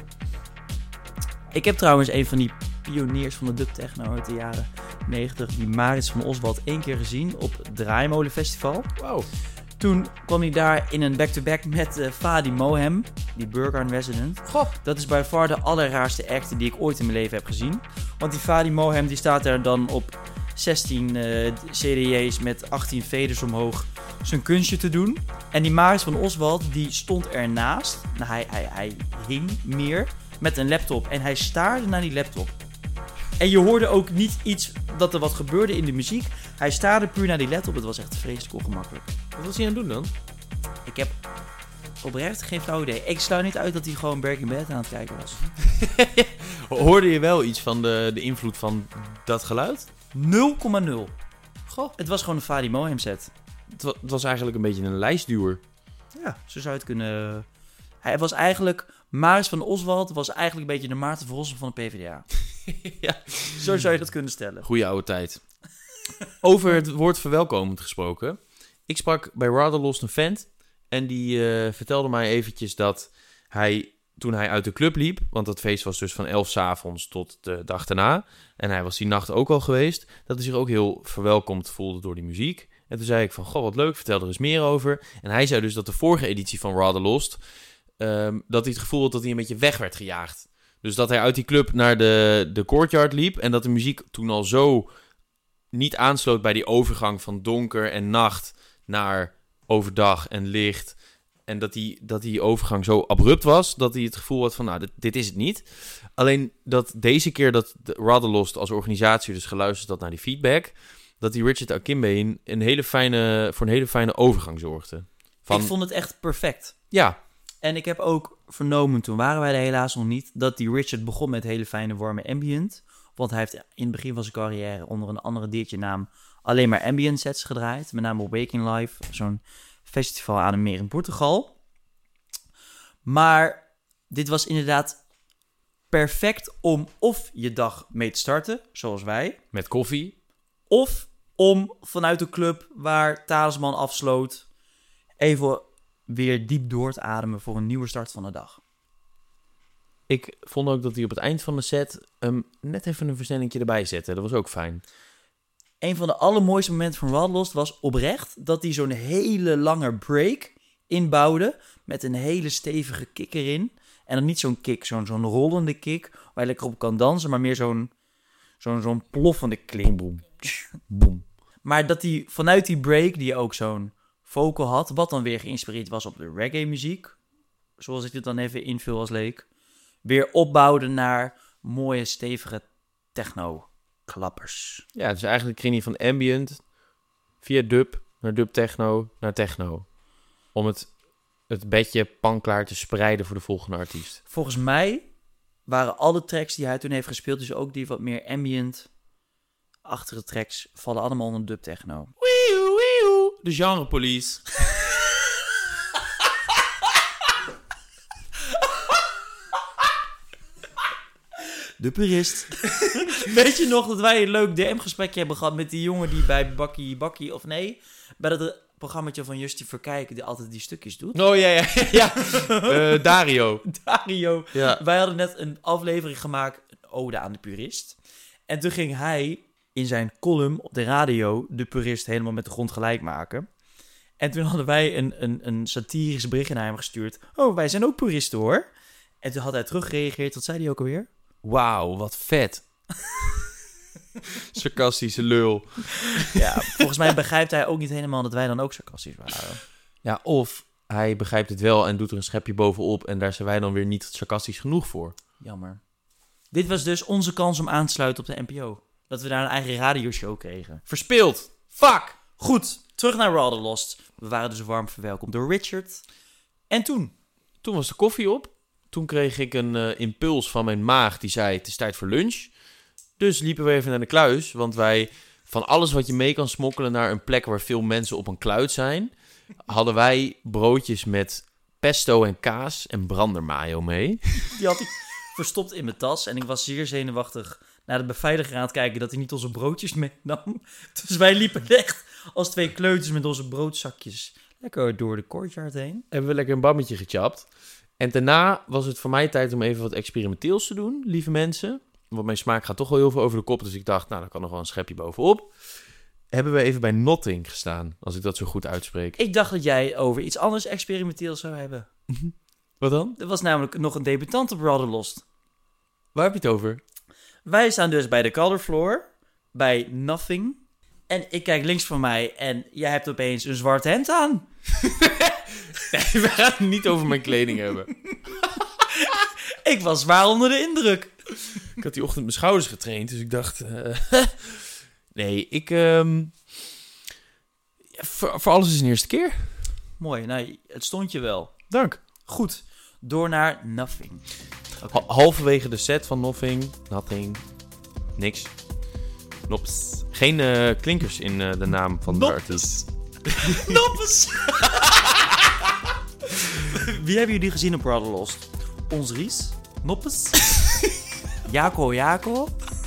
Ik heb trouwens een van die pioniers van de dub techno uit de jaren negentig, die Maritz van Oswald, één keer gezien op het Draaimolen Festival. Wow. Toen kwam hij daar in een back-to-back met uh, Fadi Mohem, die Burger Resident. Goh. Dat is bij far de allerraarste act die ik ooit in mijn leven heb gezien. Want die Fadi Mohem die staat daar dan op zestien uh, C D J's met achttien faders omhoog zijn kunstje te doen. En die Maris van Oswald die stond ernaast. Nou, hij, hij, hij hing meer met een laptop en hij staarde naar die laptop. En je hoorde ook niet iets dat er wat gebeurde in de muziek. Hij staarde puur naar die laptop. Het was echt vreselijk ongemakkelijk. Wat was hij aan het doen dan? Ik heb oprecht geen flauw idee. Ik sluit niet uit dat hij gewoon Breaking Bad aan het kijken was. Hoorde je wel iets van de, de invloed van dat geluid? nul komma nul. Goh. Het was gewoon een Fadi Mohem set. Het, wa- het was eigenlijk een beetje een lijstduwer. Ja, zo zou je het kunnen. Hij was eigenlijk, Maris van Oswald was eigenlijk een beetje de Maarten Verrossen van de P v d A. Ja. Zo zou je dat kunnen stellen. Goeie oude tijd. Over het woord verwelkomend gesproken. Ik sprak bij Radelost een vent. En die uh, vertelde mij eventjes dat hij, toen hij uit de club liep, want dat feest was dus van elf 's avonds tot de dag daarna. En hij was die nacht ook al geweest. Dat hij zich ook heel verwelkomd voelde door die muziek. En toen zei ik van, goh, wat leuk, vertel er eens meer over. En hij zei dus dat de vorige editie van Radelost, um, dat hij het gevoel had dat hij een beetje weg werd gejaagd. Dus dat hij uit die club naar de, de courtyard liep en dat de muziek toen al zo niet aansloot bij die overgang van donker en nacht naar overdag en licht. En dat die, dat die overgang zo abrupt was, dat hij het gevoel had van, nou, dit, dit is het niet. Alleen dat deze keer dat Radelost als organisatie dus geluisterd had naar die feedback, dat die Richard Akimbe een, een hele fijne, voor een hele fijne overgang zorgde. Van, Ik vond het echt perfect. Ja. En ik heb ook vernomen, toen waren wij er helaas nog niet, dat die Richard begon met hele fijne warme ambient. Want hij heeft in het begin van zijn carrière onder een andere diertje naam alleen maar ambient sets gedraaid. Met name op Waking Live, zo'n festival aan een meer in Portugal. Maar dit was inderdaad perfect om of je dag mee te starten, zoals wij. Met koffie. Of om vanuit de club waar Talisman afsloot even weer diep door te ademen voor een nieuwe start van de dag. Ik vond ook dat hij op het eind van de set um, net even een versnellingje erbij zette. Dat was ook fijn. Een van de allermooiste momenten van Radelost was oprecht dat hij zo'n hele lange break inbouwde met een hele stevige kick erin. En dan niet zo'n kick, zo'n, zo'n rollende kick waar je lekker op kan dansen, maar meer zo'n, zo'n, zo'n ploffende klik. Boom, boom. Maar dat hij vanuit die break, die ook zo'n vocal had, wat dan weer geïnspireerd was op de reggae muziek, zoals ik dit dan even invul als leek, weer opbouwde naar mooie stevige techno klappers. Ja, dus eigenlijk ging hij van ambient via dub naar dub techno naar techno. Om het, het bedje panklaar te spreiden voor de volgende artiest. Volgens mij waren alle tracks die hij toen heeft gespeeld, dus ook die wat meer ambient, achtige tracks vallen allemaal onder dub techno. Wieuw, wieuw. De genre police. De purist. Weet je nog dat wij een leuk D M-gesprekje hebben gehad met die jongen die bij Bakkie Bakkie, of nee, bij dat programmaatje van Justy Verkijken die altijd die stukjes doet? Oh ja, ja, ja. uh, Dario. Dario. Ja. Wij hadden net een aflevering gemaakt, een ode aan de purist. En toen ging hij in zijn column op de radio de purist helemaal met de grond gelijk maken. En toen hadden wij een, een, een satirisch bericht naar hem gestuurd. Oh, wij zijn ook puristen hoor. En toen had hij teruggereageerd. Wat zei hij ook alweer? Wauw, wat vet. Sarcastische lul. Ja, volgens mij begrijpt hij ook niet helemaal dat wij dan ook sarcastisch waren. Ja, of hij begrijpt het wel en doet er een schepje bovenop en daar zijn wij dan weer niet sarcastisch genoeg voor. Jammer. Dit was dus onze kans om aan te sluiten op de N P O. Dat we daar een eigen radioshow kregen. Verspeeld. Fuck. Goed, terug naar Rather Lost. We waren dus warm verwelkomd door Richard. En toen? Toen was de koffie op. Toen kreeg ik een uh, impuls van mijn maag die zei, het is tijd voor lunch. Dus liepen we even naar de kluis, want wij, van alles wat je mee kan smokkelen naar een plek waar veel mensen op een kluit zijn, hadden wij broodjes met pesto en kaas en brandermayo mee. Die had ik verstopt in mijn tas en ik was zeer zenuwachtig naar de beveiliger aan het kijken dat hij niet onze broodjes meenam. Dus wij liepen echt als twee kleuters met onze broodzakjes lekker door de courtyard heen. Hebben we lekker een bammetje gechapt. En daarna was het voor mij tijd om even wat experimenteels te doen, lieve mensen. Want mijn smaak gaat toch wel heel veel over de kop. Dus ik dacht, nou, daar kan nog wel een schepje bovenop. Hebben we even bij Notting gestaan, als ik dat zo goed uitspreek. Ik dacht dat jij over iets anders experimenteels zou hebben. Wat dan? Er was namelijk nog een debutant op Rather Lost. Waar heb je het over? Wij staan dus bij de Color Floor, bij Nothing. En ik kijk links van mij en jij hebt opeens een zwart hemd aan. Nee, we gaan het niet over mijn kleding hebben. Ik was zwaar onder de indruk. Ik had die ochtend mijn schouders getraind, dus ik dacht... Uh, nee, ik... Um, ja, voor, voor alles is een eerste keer. Mooi, nou, het stond je wel. Dank. Goed, door naar Nothing. Okay. Ha- halverwege de set van Nothing, Nothing, niks. Nops. Geen uh, klinkers in uh, de naam van de artiest. Noppes! Wie hebben jullie gezien op Rather Lost? Ons Ries? Noppes? Jaco Jaco?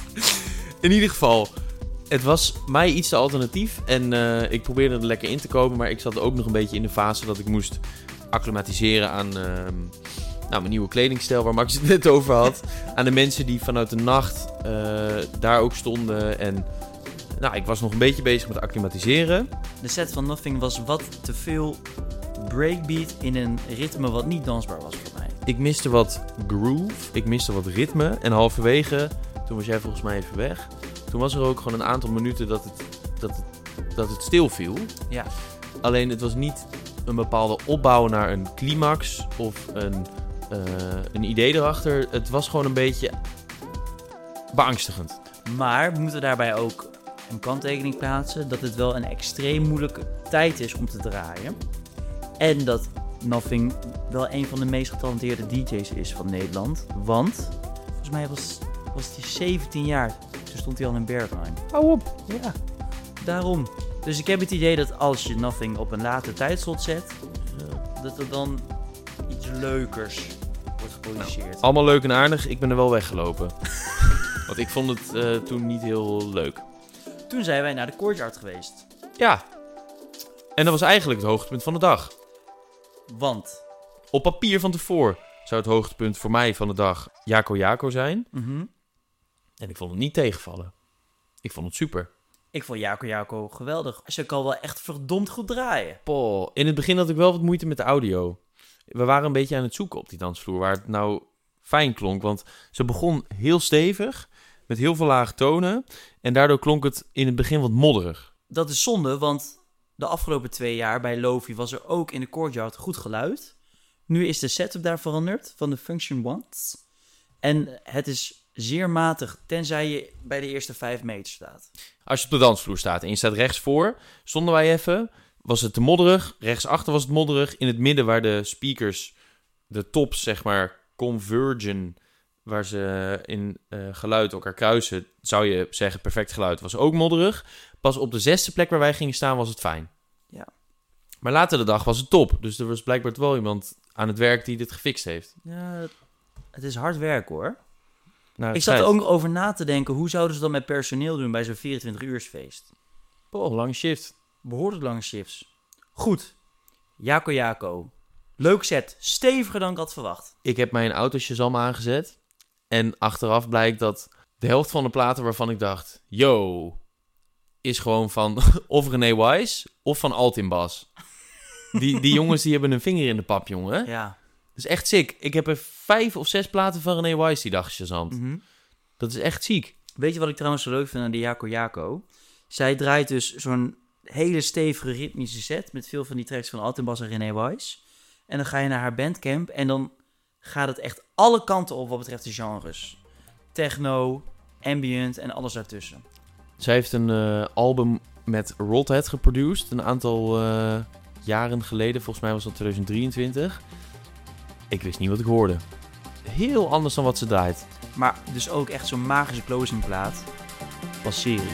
In ieder geval, het was mij iets te alternatief. En uh, ik probeerde er lekker in te komen. Maar ik zat ook nog een beetje in de fase dat ik moest acclimatiseren aan uh, nou, mijn nieuwe kledingstijl. Waar Max het net over had. Aan de mensen die vanuit de nacht uh, daar ook stonden. En nou, ik was nog een beetje bezig met acclimatiseren. De set van Nothing was wat te veel breakbeat in een ritme wat niet dansbaar was voor mij. Ik miste wat groove, ik miste wat ritme. En halverwege, toen was jij volgens mij even weg. Toen was er ook gewoon een aantal minuten dat het, dat het, dat het stil viel. Ja. Alleen het was niet een bepaalde opbouw naar een climax of een, uh, een idee erachter. Het was gewoon een beetje beangstigend. Maar we moeten daarbij ook een kanttekening plaatsen dat het wel een extreem moeilijke tijd is om te draaien. En dat Nothing wel een van de meest getalenteerde D J's is van Nederland. Want, volgens mij was, was hij zeventien jaar. Toen stond hij al in Berghain. Hou op. Ja, daarom. Dus ik heb het idee dat als je Nothing op een later tijdslot zet, uh, dat er dan iets leukers wordt geproduceerd. Nou, allemaal leuk en aardig. Ik ben er wel weggelopen. Want ik vond het uh, toen niet heel leuk. Toen zijn wij naar de courtyard geweest. Ja. En dat was eigenlijk het hoogtepunt van de dag. Want? Op papier van tevoren zou het hoogtepunt voor mij van de dag Jaco Jaco zijn. Mm-hmm. En ik vond het niet tegenvallen. Ik vond het super. Ik vond Jaco Jaco geweldig. Ze kan wel echt verdomd goed draaien. Poh, in het begin had ik wel wat moeite met de audio. We waren een beetje aan het zoeken op die dansvloer waar het nou fijn klonk. Want ze begon heel stevig, met heel veel lage tonen. En daardoor klonk het in het begin wat modderig. Dat is zonde, want de afgelopen twee jaar bij Lofi was er ook in de courtyard goed geluid. Nu is de setup daar veranderd van de Function Ones. En het is zeer matig, tenzij je bij de eerste vijf meter staat. Als je op de dansvloer staat en je staat rechts voor, stonden wij even, was het te modderig. Rechtsachter was het modderig. In het midden waar de speakers, de tops zeg maar, convergen waar ze in uh, geluid elkaar kruisen, zou je zeggen perfect geluid, was ook modderig. Pas op de zesde plek waar wij gingen staan was het fijn. Ja. Maar later de dag was het top. Dus er was blijkbaar wel iemand aan het werk die dit gefixt heeft. Ja, het is hard werk hoor. Nou, ik zat er ook nog over na te denken, hoe zouden ze dat met personeel doen bij zo'n vierentwintig-uursfeest? Oh, lange shift. Behoorlijk lange shifts. Goed. Jako Jako. Leuk set. Steviger dan ik had verwacht. Ik heb mijn auto Shazam aangezet. En achteraf blijkt dat de helft van de platen waarvan ik dacht... Yo, is gewoon van of René Wise of van Altin Bas. Die, die jongens die hebben een vinger in de pap, jongen. Ja. Dat is echt sick. Ik heb er vijf of zes platen van René Wise die dag Shazam. Mm-hmm. Dat is echt ziek. Weet je wat ik trouwens zo leuk vind aan die Jako Jako? Zij draait dus zo'n hele stevige ritmische set met veel van die tracks van Altin Bas en René Wise. En dan ga je naar haar bandcamp en dan gaat het echt alle kanten op wat betreft de genres. Techno, ambient en alles daartussen. Zij heeft een uh, album met Rodhead geproduced. Een aantal uh, jaren geleden. Volgens mij was dat twintig drieëntwintig. Ik wist niet wat ik hoorde. Heel anders dan wat ze draait. Maar dus ook echt zo'n magische closingplaat. Was serie.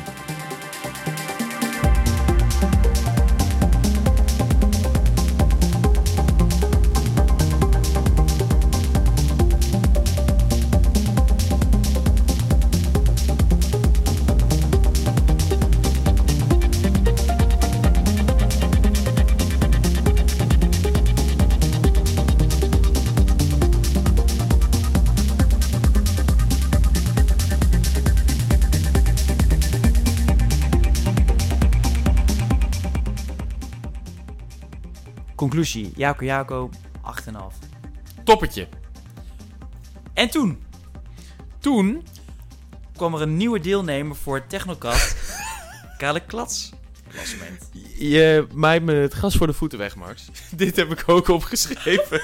Conclusie, Jako Jako, acht komma vijf. Toppertje. En toen? Toen kwam er een nieuwe deelnemer voor het Technocast. Kale Klats klassement. Je maait me het gas voor de voeten weg, Max. Dit heb ik ook opgeschreven.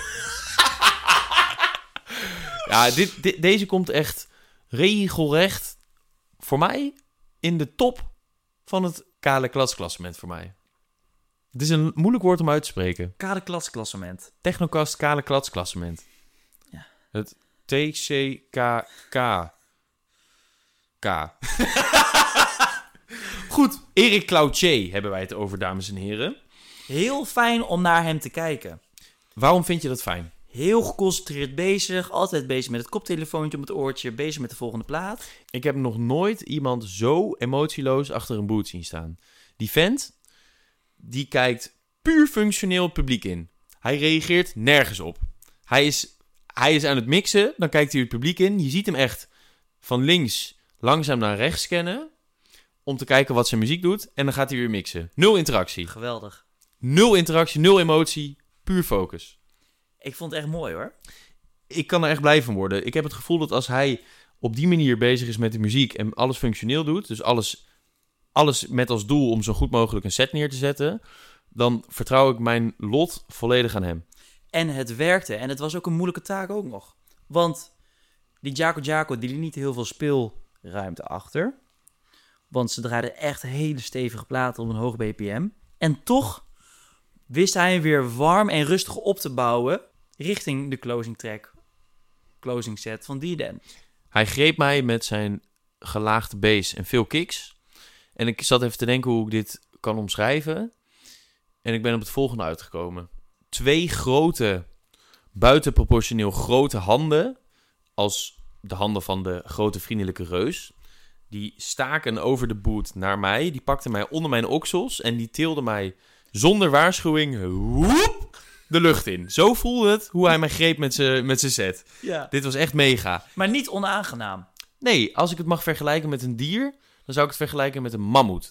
Ja, dit, dit, deze komt echt regelrecht voor mij in de top van het Kale Klats klassement voor mij. Het is een moeilijk woord om uit te spreken. Kale Klats klassement. Technocast Kale Klats klassement. Ja. Het T C K K. K. Goed, Erik Cloutier hebben wij het over, dames en heren. Heel fijn om naar hem te kijken. Waarom vind je dat fijn? Heel geconcentreerd bezig, altijd bezig met het koptelefoontje op het oortje, bezig met de volgende plaat. Ik heb nog nooit iemand zo emotieloos achter een boot zien staan. Die vent, die kijkt puur functioneel het publiek in. Hij reageert nergens op. Hij is, hij is aan het mixen, dan kijkt hij het publiek in. Je ziet hem echt van links langzaam naar rechts scannen om te kijken wat zijn muziek doet. En dan gaat hij weer mixen. Nul interactie. Geweldig. Nul interactie, nul emotie, puur focus. Ik vond het echt mooi hoor. Ik kan er echt blij van worden. Ik heb het gevoel dat als hij op die manier bezig is met de muziek en alles functioneel doet, dus alles, alles met als doel om zo goed mogelijk een set neer te zetten, dan vertrouw ik mijn lot volledig aan hem. En het werkte. En het was ook een moeilijke taak ook nog. Want die Jako Jako, die liet niet heel veel speelruimte achter. Want ze draaiden echt hele stevige platen op een hoog B P M. En toch wist hij hem weer warm en rustig op te bouwen richting de closing track, closing set van D-Dan. Hij greep mij met zijn gelaagde bass en veel kicks. En ik zat even te denken hoe ik dit kan omschrijven. En ik ben op het volgende uitgekomen. Twee grote, buitenproportioneel grote handen, als de handen van de grote vriendelijke reus, die staken over de boot naar mij. Die pakten mij onder mijn oksels en die tilden mij zonder waarschuwing woep, de lucht in. Zo voelde het hoe hij mij greep met zijn met zijn set. Ja. Dit was echt mega. Maar niet onaangenaam. Nee, als ik het mag vergelijken met een dier, dan zou ik het vergelijken met een mammoet.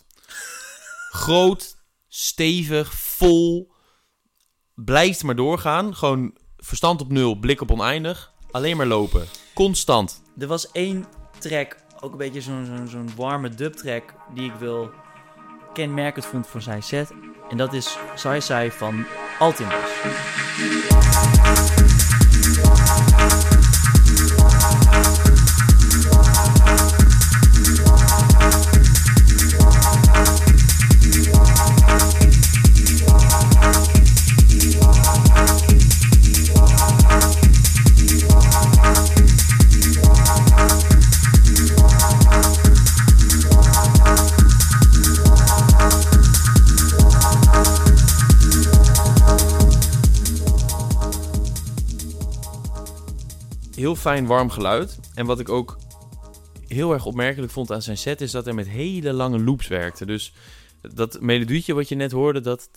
Groot, stevig, vol, blijft maar doorgaan. Gewoon verstand op nul, blik op oneindig. Alleen maar lopen. Constant. Er was één track, ook een beetje zo'n zo'n zo'n warme dubtrack, die ik wel kenmerkend vond voor zijn set. En dat is Sai Sai van Altin Bas. heel fijn warm geluid. En wat ik ook heel erg opmerkelijk vond aan zijn set is dat hij met hele lange loops werkte. Dus dat melodietje wat je net hoorde, dat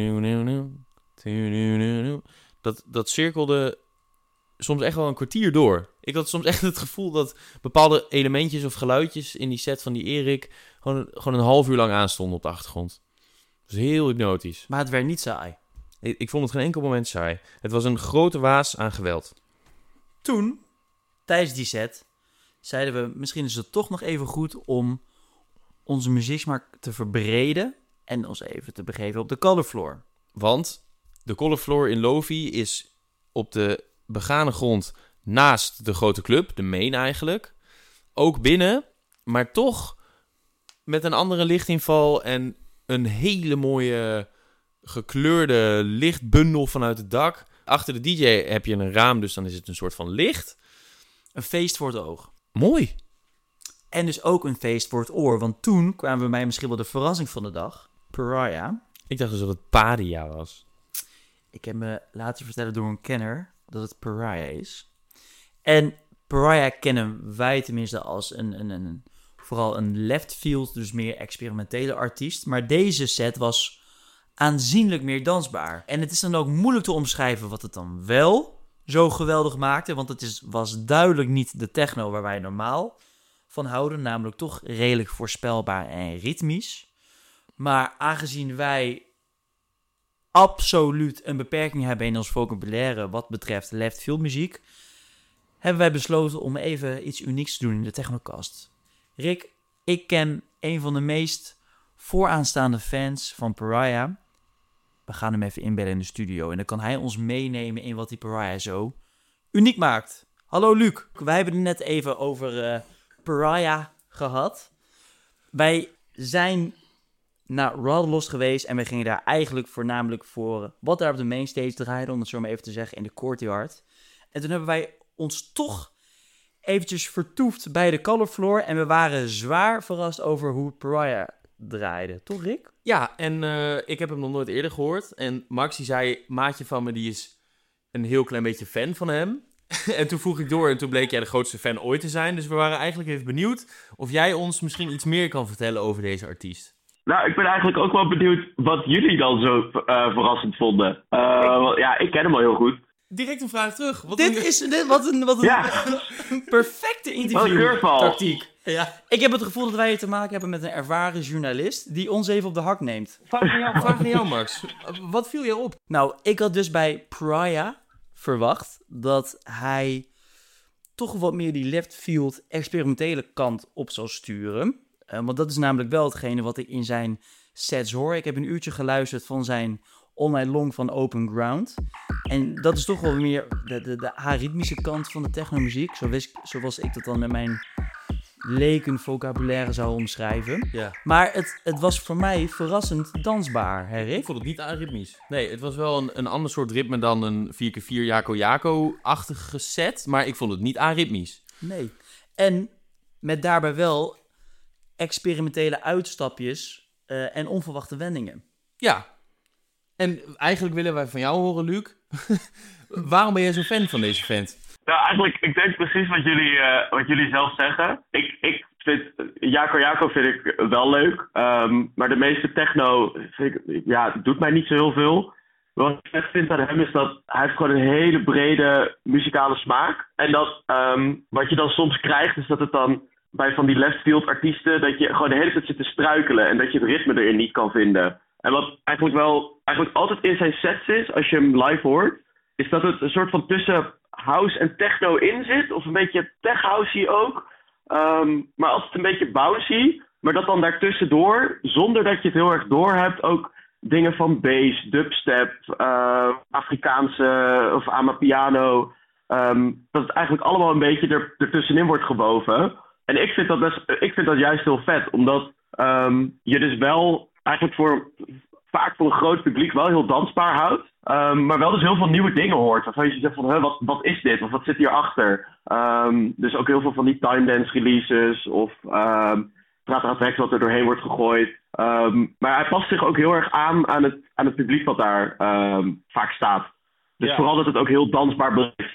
dat, dat cirkelde soms echt wel een kwartier door. Ik had soms echt het gevoel dat bepaalde elementjes of geluidjes in die set van die Erik gewoon, gewoon een half uur lang aanstonden op de achtergrond. Dat was heel hypnotisch. Maar het werd niet saai. Ik, ik vond het geen enkel moment saai. Het was een grote waas aan geweld. Toen, tijdens die set, zeiden we, misschien is het toch nog even goed om onze muzieksmaak te verbreden en ons even te begeven op de Color Floor. Want de Color Floor in Lofi is op de begane grond naast de grote club, de main eigenlijk. Ook binnen, maar toch met een andere lichtinval en een hele mooie gekleurde lichtbundel vanuit het dak. Achter de D J heb je een raam, dus dan is het een soort van licht. Een feest voor het oog. Mooi. En dus ook een feest voor het oor, want toen kwamen we mij misschien wel de verrassing van de dag. Pariah. Ik dacht dus dat het Padia was. Ik heb me laten vertellen door een kenner dat het Pariah is. En Pariah kennen wij tenminste als een, een, een, vooral een left field, dus meer experimentele artiest. Maar deze set was aanzienlijk meer dansbaar. En het is dan ook moeilijk te omschrijven wat het dan wel zo geweldig maakte. Want het is, was duidelijk niet de techno waar wij normaal van houden. Namelijk toch redelijk voorspelbaar en ritmisch. Maar aangezien wij absoluut een beperking hebben in ons vocabulaire wat betreft left field muziek, hebben wij besloten om even iets unieks te doen in de Technocast. Rick, ik ken een van de meest vooraanstaande fans van Pariah. We gaan hem even inbellen in de studio en dan kan hij ons meenemen in wat die Pariah zo uniek maakt. Hallo Luc, wij hebben het net even over uh, Pariah gehad. Wij zijn naar Radelost geweest en we gingen daar eigenlijk voornamelijk voor wat daar op de mainstage draaide, om het zo maar even te zeggen, in de courtyard. En toen hebben wij ons toch eventjes vertoefd bij de Color Floor en we waren zwaar verrast over hoe Pariah draaide. Toch, Rick? Ja, en uh, ik heb hem nog nooit eerder gehoord. En Max die zei, maatje van me, die is een heel klein beetje fan van hem. En toen vroeg ik door en toen bleek jij de grootste fan ooit te zijn. Dus we waren eigenlijk even benieuwd of jij ons misschien iets meer kan vertellen over deze artiest. Nou, ik ben eigenlijk ook wel benieuwd wat jullie dan zo uh, verrassend vonden. Uh, ja, ik ken hem al heel goed. Direct een vraag terug. Wat dit je... is dit, wat een, wat een, Ja. een perfecte Wat een curveball. interviewtactiek. Ja. Ik heb het gevoel dat wij hier te maken hebben met een ervaren journalist die ons even op de hak neemt. Vraag aan jou, vraag aan jou, Max. Wat viel je op? Nou, ik had dus bij Pariah verwacht dat hij toch wat meer die left field experimentele kant op zou sturen. Uh, want dat is namelijk wel hetgene wat ik in zijn sets hoor. Ik heb een uurtje geluisterd van zijn All Night Long van Open Ground. En dat is toch wel meer de, de, de aritmische kant van de technomuziek. Zoals, zoals ik dat dan met mijn leken vocabulaire zou omschrijven. Ja. Maar het, het was voor mij verrassend dansbaar, hè Rick? Ik vond het niet aritmisch. Nee, het was wel een, een ander soort ritme dan een vier keer vier Jaco Jaco-achtige set. Maar ik vond het niet aritmisch. Nee. En met daarbij wel experimentele uitstapjes uh, en onverwachte wendingen. Ja. En eigenlijk willen wij van jou horen, Luc. Waarom ben jij zo fan van deze vent? Nou, eigenlijk, ik denk precies wat jullie, uh, wat jullie zelf zeggen. Ik, ik vind, Jaco Jaco vind ik wel leuk. Um, maar de meeste techno, vind ik, ja, doet mij niet zo heel veel. Wat ik vet vind aan hem is dat hij heeft gewoon een hele brede muzikale smaak. En dat, um, wat je dan soms krijgt, is dat het dan bij van die left field artiesten, dat je gewoon de hele tijd zit te struikelen en dat je het ritme erin niet kan vinden. En wat eigenlijk wel, eigenlijk altijd in zijn sets is, als je hem live hoort, is dat het een soort van tussen house en techno in zit. Of een beetje tech housey ook. Um, maar altijd een beetje bouncy. Maar dat dan daartussendoor, zonder dat je het heel erg door hebt, ook dingen van bass, dubstep, uh, Afrikaanse of amapiano. Um, dat het eigenlijk allemaal een beetje er, ertussenin wordt gewoven. En ik vind dat, best, ik vind dat juist heel vet. Omdat um, je dus wel eigenlijk voor vaak voor een groot publiek wel heel dansbaar houdt. Um, maar wel dus heel veel nieuwe dingen hoort. Waarvan je zegt van, huh, wat, wat is dit? Of wat zit hierachter? Um, dus ook heel veel van die time dance releases. Of um, praat wat er doorheen wordt gegooid. Um, maar hij past zich ook heel erg aan aan het, aan het publiek wat daar um, vaak staat. Dus ja. Vooral dat het ook heel dansbaar blijft.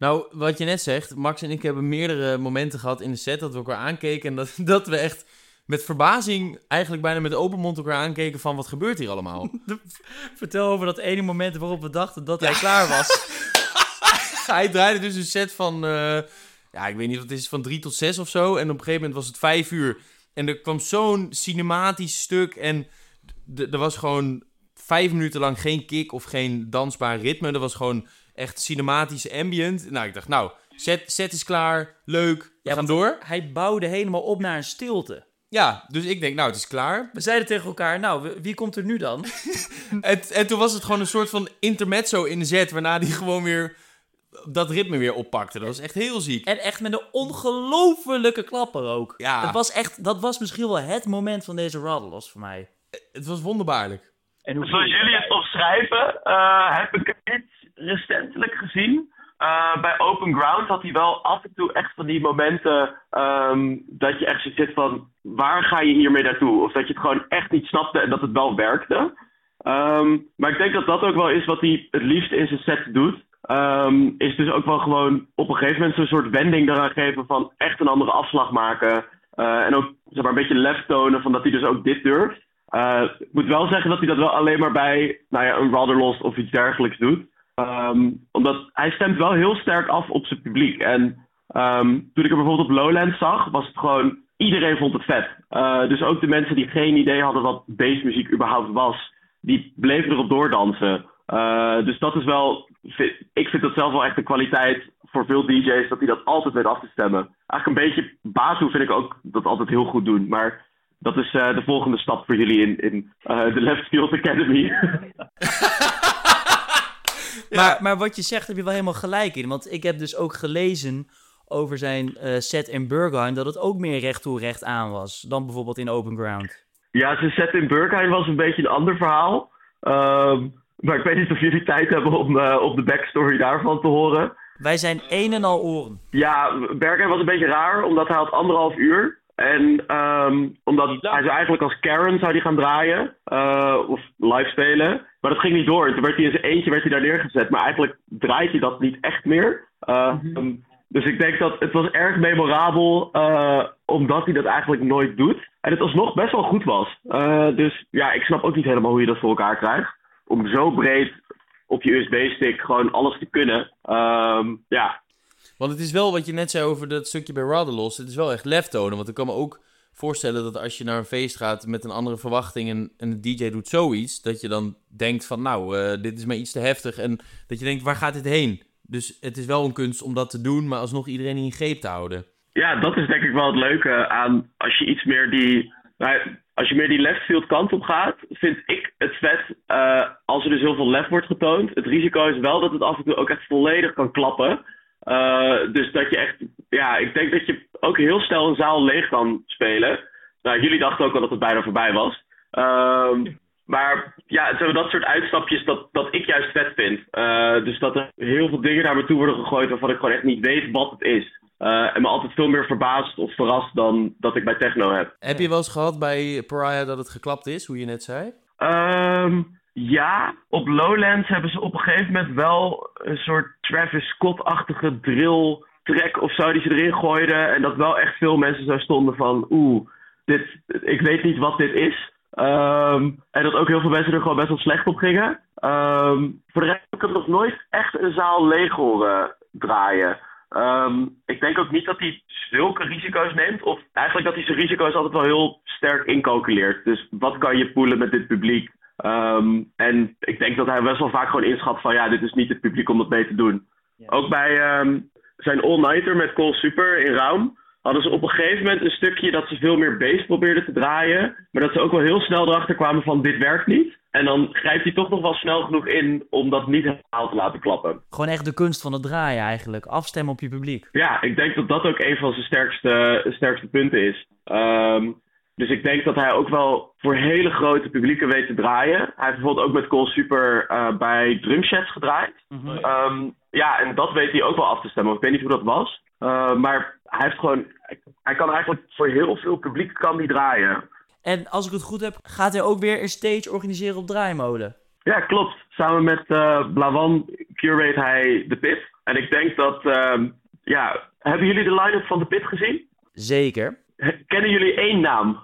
Nou, wat je net zegt, Max en ik hebben meerdere momenten gehad in de set dat we elkaar aankeken en dat, dat we echt met verbazing eigenlijk bijna met open mond elkaar aankeken van wat gebeurt hier allemaal. Vertel over dat ene moment waarop we dachten dat hij ja. klaar was. Hij draaide dus een set van, uh, ja, ik weet niet wat het is, van drie tot zes of zo. En op een gegeven moment was het vijf uur. En er kwam zo'n cinematisch stuk en d- er was gewoon vijf minuten lang geen kick of geen dansbaar ritme. Er was gewoon echt cinematische ambient. Nou, ik dacht, nou, set, set is klaar, leuk, we ja, gaan door. Hij bouwde helemaal op naar een stilte. Ja, dus ik denk, nou, het is klaar. We zeiden tegen elkaar, nou, wie komt er nu dan? en, en toen was het gewoon een soort van intermezzo in de set, waarna die gewoon weer dat ritme weer oppakte. Dat was echt heel ziek. En echt met een ongelofelijke klapper ook. Ja. Het was echt, dat was misschien wel het moment van deze Radelos voor mij. Het was wonderbaarlijk. En hoe Zoals jullie het omschrijven, uh, heb ik het recentelijk gezien. Uh, bij Open Ground had hij wel af en toe echt van die momenten um, dat je echt zo zit van, waar ga je hiermee naartoe? Of dat je het gewoon echt niet snapte en dat het wel werkte. Um, maar ik denk dat dat ook wel is wat hij het liefst in zijn set doet. Um, is dus ook wel gewoon op een gegeven moment zo'n soort wending eraan geven van echt een andere afslag maken. Uh, en ook zeg maar, een beetje lef tonen van dat hij dus ook dit durft. Uh, ik moet wel zeggen dat hij dat wel alleen maar bij nou ja, een Radelos of iets dergelijks doet. Um, omdat hij stemt wel heel sterk af op zijn publiek. En um, toen ik hem bijvoorbeeld op Lowlands zag, was het gewoon, iedereen vond het vet. Uh, dus ook de mensen die geen idee hadden wat bassmuziek überhaupt was, die bleven erop doordansen. Uh, dus dat is wel, ik vind dat zelf wel echt de kwaliteit voor veel D J's, dat hij dat altijd weet af te stemmen. Eigenlijk een beetje Basu vind ik ook dat altijd heel goed doen, maar dat is uh, de volgende stap voor jullie in, in uh, de Left Field Academy. Ja. Maar, maar wat je zegt heb je wel helemaal gelijk in. Want ik heb dus ook gelezen over zijn uh, set in Berghain dat het ook meer recht toe recht aan was dan bijvoorbeeld in Open Ground. Ja, zijn set in Berghain was een beetje een ander verhaal. Um, maar ik weet niet of jullie tijd hebben om, uh, om de backstory daarvan te horen. Wij zijn een en al oren. Ja, Berghain was een beetje raar, omdat hij had anderhalf uur. En um, omdat hij zou eigenlijk als Karen zou die gaan draaien, uh, of live spelen. Maar dat ging niet door. En toen werd hij in zijn eentje werd hij daar neergezet. Maar eigenlijk draait hij dat niet echt meer. Uh, mm-hmm. um, dus ik denk dat het was erg memorabel, uh, omdat hij dat eigenlijk nooit doet. En het alsnog best wel goed was. Uh, dus ja, ik snap ook niet helemaal hoe je dat voor elkaar krijgt. Om zo breed op je U S B-stick gewoon alles te kunnen. Um, ja. Want het is wel wat je net zei over dat stukje bij Radelos. Het is wel echt lef tonen. Want ik kan me ook voorstellen dat als je naar een feest gaat met een andere verwachting en, en de D J doet zoiets, dat je dan denkt van nou, uh, dit is mij iets te heftig. En dat je denkt, waar gaat dit heen? Dus het is wel een kunst om dat te doen, maar alsnog iedereen in greep te houden. Ja, dat is denk ik wel het leuke aan als je iets meer die, nou, als je meer die left field kant op gaat, vind ik het vet uh, als er dus heel veel lef wordt getoond. Het risico is wel dat het af en toe ook echt volledig kan klappen. Uh, dus dat je echt, ja, ik denk dat je ook heel snel een zaal leeg kan spelen. Nou, jullie dachten ook wel dat het bijna voorbij was. Uh, maar ja, het zijn dat soort uitstapjes dat, dat ik juist vet vind. Uh, dus dat er heel veel dingen naar me toe worden gegooid waarvan ik gewoon echt niet weet wat het is. Uh, en me altijd veel meer verbaasd of verrast dan dat ik bij techno heb. Heb je wel eens gehad bij Pariah dat het geklapt is, hoe je net zei? Um, ja, op Lowlands hebben ze op een gegeven moment wel een soort Travis Scott-achtige drill track of zo die ze erin gooiden. En dat wel echt veel mensen zo stonden van, oeh, dit, ik weet niet wat dit is. Um, en dat ook heel veel mensen er gewoon best wel slecht op gingen. Um, voor de rest heb ik hem nog nooit echt een zaal leeg horen draaien. Um, ik denk ook niet dat hij zulke risico's neemt. Of eigenlijk dat hij zijn risico's altijd wel heel sterk incalculeert. Dus wat kan je poelen met dit publiek? Um, en ik denk dat hij best wel vaak gewoon inschat van ja, dit is niet het publiek om dat mee te doen. Ja. Ook bij um, zijn all-nighter met Cole Super in Raum hadden ze op een gegeven moment een stukje dat ze veel meer bass probeerden te draaien. Maar dat ze ook wel heel snel erachter kwamen van dit werkt niet. En dan grijpt hij toch nog wel snel genoeg in om dat niet helemaal te laten klappen. Gewoon echt de kunst van het draaien eigenlijk. Afstemmen op je publiek. Ja, ik denk dat dat ook een van zijn sterkste, sterkste punten is. Um, dus ik denk dat hij ook wel voor hele grote publieken weet te draaien. Hij heeft bijvoorbeeld ook met Cole Super uh, bij drumsets gedraaid. Mm-hmm. Um, ja, en dat weet hij ook wel af te stemmen. Ik weet niet hoe dat was. Uh, maar hij heeft gewoon, hij kan eigenlijk voor heel veel publiek kan die draaien. En als ik het goed heb, gaat hij ook weer een stage organiseren op Draaimolen? Ja, klopt. Samen met uh, Blawan curate hij de Pit. En ik denk dat, uh, ja, hebben jullie de line-up van de Pit gezien? Zeker. Kennen jullie één naam?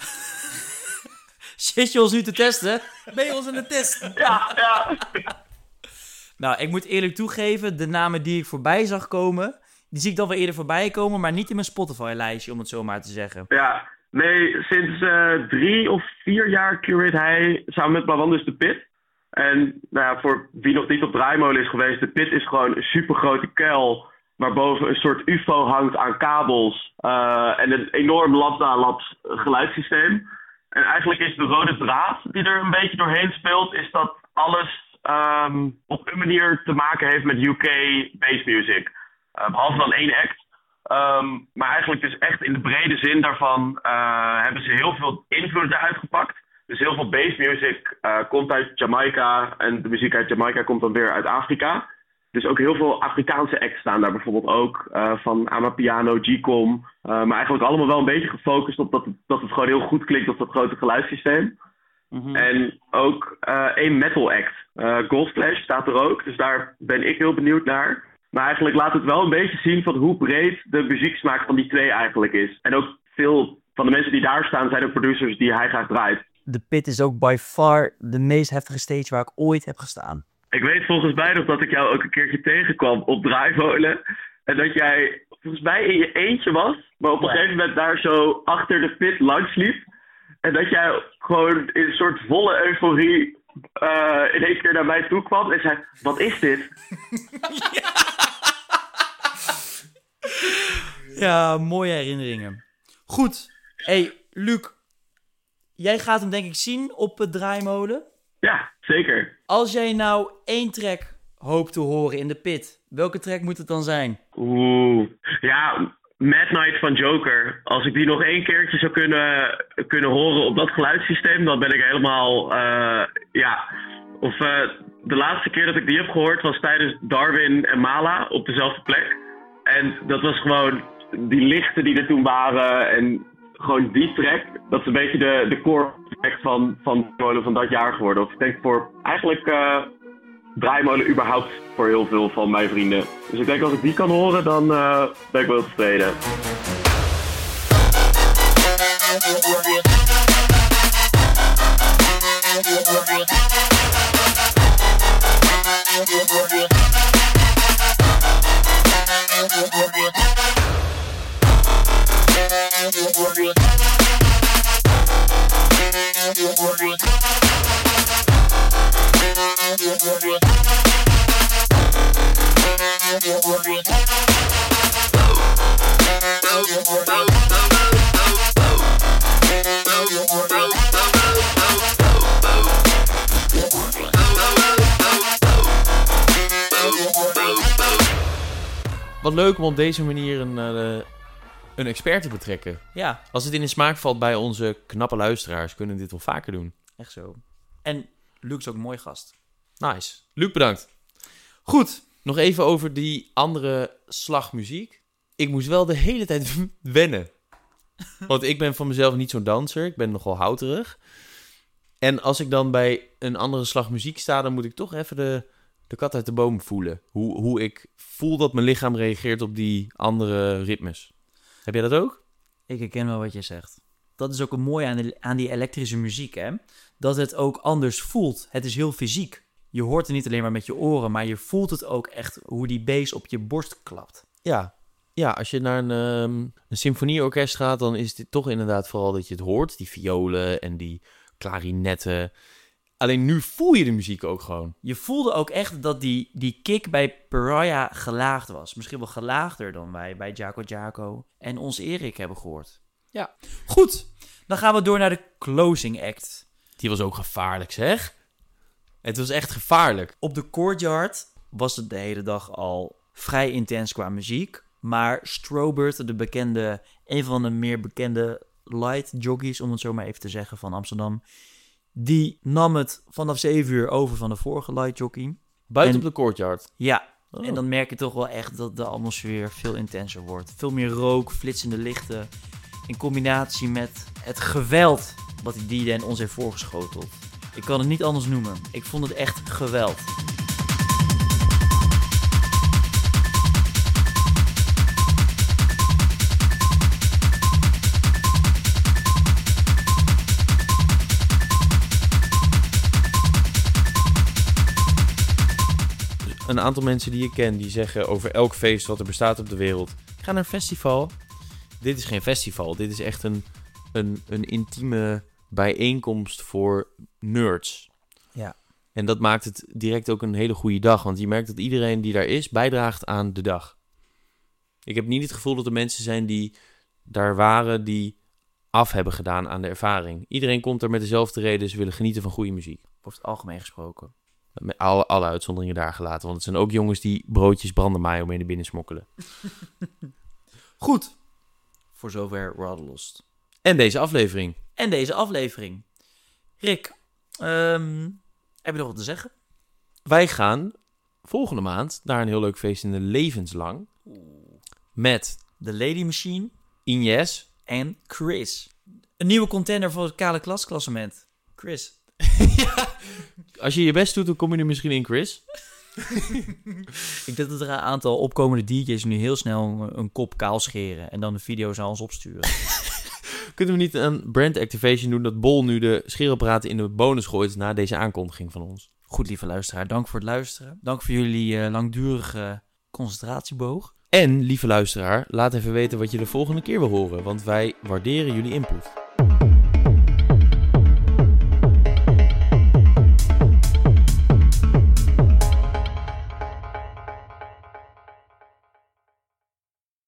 Zit je ons nu te testen? Ben je ons aan het testen? Ja, ja. Nou, ik moet eerlijk toegeven, de namen die ik voorbij zag komen, die zie ik dan wel eerder voorbij komen, maar niet in mijn Spotify-lijstje, om het zo maar te zeggen. Ja, nee, sinds uh, drie of vier jaar curate hij samen met Blauwandus de Pit. En nou ja, voor wie nog niet op Draaimolen is geweest, de Pit is gewoon een supergrote kuil waarboven een soort U F O hangt aan kabels uh, en een enorm lambda-labs geluidssysteem. En eigenlijk is de rode draad die er een beetje doorheen speelt, is dat alles um, op een manier te maken heeft met U K bass music. Uh, behalve dan één act. Um, maar eigenlijk dus echt in de brede zin daarvan uh, hebben ze heel veel invloeden eruit gepakt. Dus heel veel bass music uh, komt uit Jamaica en de muziek uit Jamaica komt dan weer uit Afrika. Dus ook heel veel Afrikaanse acts staan daar bijvoorbeeld ook. Uh, van Amapiano, G-Com. Uh, maar eigenlijk allemaal wel een beetje gefocust op dat het, dat het gewoon heel goed klinkt op dat grote geluidssysteem. Mm-hmm. En ook uh, één metal act. Uh, Goldflash staat er ook. Dus daar ben ik heel benieuwd naar. Maar eigenlijk laat het wel een beetje zien van hoe breed de muzieksmaak van die twee eigenlijk is. En ook veel van de mensen die daar staan zijn ook producers die hij graag draait. De Pit is ook by far de meest heftige stage waar ik ooit heb gestaan. Ik weet volgens mij nog dat ik jou ook een keertje tegenkwam op Draaimolen. En dat jij volgens mij in je eentje was. Maar op een ja. gegeven moment daar zo achter de Pit langs liep. En dat jij gewoon in een soort volle euforie uh, in één keer naar mij toe kwam. En zei, wat is dit? Ja, ja, mooie herinneringen. Goed. Hey, Luc. Jij gaat hem denk ik zien op het Draaimolen. Ja, zeker. Als jij nou één track hoopt te horen in de Pit, welke track moet het dan zijn? Oeh, ja, Mad Night van Joker. Als ik die nog één keertje zou kunnen, kunnen horen op dat geluidssysteem, dan ben ik helemaal, uh, ja... Of uh, de laatste keer dat ik die heb gehoord was tijdens Darwin en Mala op dezelfde plek. En dat was gewoon die lichten die er toen waren en gewoon die track. Dat is een beetje de, de core track van, van Draaimolen van dat jaar geworden. Of ik denk voor eigenlijk uh, Draaimolen überhaupt voor heel veel van mijn vrienden. Dus ik denk als ik die kan horen, dan uh, ben ik wel tevreden. Wat leuk om op deze manier een, uh, een expert te betrekken. Ja. Als het in de smaak valt bij onze knappe luisteraars, kunnen we dit wel vaker doen. Echt zo. En Luc is ook een mooi gast. Nice. Luc, bedankt. Goed. Nog even over die andere slag muziek. Ik moest wel de hele tijd wennen. Want ik ben van mezelf niet zo'n danser. Ik ben nogal houterig. En als ik dan bij een andere slag muziek sta, dan moet ik toch even de, de kat uit de boom voelen. Hoe, hoe ik voel dat mijn lichaam reageert op die andere ritmes. Heb jij dat ook? Ik herken wel wat je zegt. Dat is ook een mooie aan, de, aan die elektrische muziek, hè? Dat het ook anders voelt. Het is heel fysiek. Je hoort het niet alleen maar met je oren, maar je voelt het ook echt hoe die bass op je borst klapt. Ja, ja als je naar een, um, een symfonieorkest gaat, dan is dit toch inderdaad vooral dat je het hoort. Die violen en die klarinetten. Alleen nu voel je de muziek ook gewoon. Je voelde ook echt dat die, die kick bij Pariah gelaagd was. Misschien wel gelaagder dan wij bij Jaco Jaco en ons Erik hebben gehoord. Ja. Goed, dan gaan we door naar de closing act. Die was ook gevaarlijk, zeg. Het was echt gevaarlijk. Op de Courtyard was het de hele dag al vrij intens qua muziek. Maar Strobert, de bekende, een van de meer bekende light jockeys, om het zo maar even te zeggen, van Amsterdam, die nam het vanaf zeven uur over van de vorige light jockey. Buiten en, op de Courtyard? Ja. Oh. En dan merk je toch wel echt dat de atmosfeer veel intenser wordt. Veel meer rook, flitsende lichten. In combinatie met het geweld wat die D J ons heeft voorgeschoteld. Ik kan het niet anders noemen. Ik vond het echt geweld. een aantal mensen die ik ken die zeggen over elk feest wat er bestaat op de wereld: ga naar een festival. Dit is geen festival. Dit is echt een, een, een intieme bijeenkomst voor nerds. Ja. En dat maakt het direct ook een hele goede dag. Want je merkt dat iedereen die daar is, bijdraagt aan de dag. Ik heb niet het gevoel dat er mensen zijn die daar waren, die af hebben gedaan aan de ervaring. Iedereen komt er met dezelfde reden. Ze willen genieten van goede muziek. Over het algemeen gesproken. Met alle, alle uitzonderingen daar gelaten. Want het zijn ook jongens die broodjes brandemayo mee naar binnen smokkelen. Goed. Voor zover Radelost. En deze aflevering. En deze aflevering. Rick, ehm, heb je nog wat te zeggen? Wij gaan volgende maand naar een heel leuk feest in de Levenslang. Met The Lady Machine Ines en Chris. Een nieuwe contender voor het kale klasklassement. Chris. Ja. Als je je best doet, dan kom je er misschien in, Chris. Ik denk dat er een aantal opkomende D J's nu heel snel een, een kop kaal scheren en dan de video's naar ons opsturen. Kunnen we niet een brand activation doen dat Bol nu de scheerapparaten in de bonus gooit na deze aankondiging van ons? Goed, lieve luisteraar, dank voor het luisteren. Dank voor jullie uh, langdurige concentratieboog. En, lieve luisteraar, laat even weten wat je de volgende keer wil horen, want wij waarderen jullie input.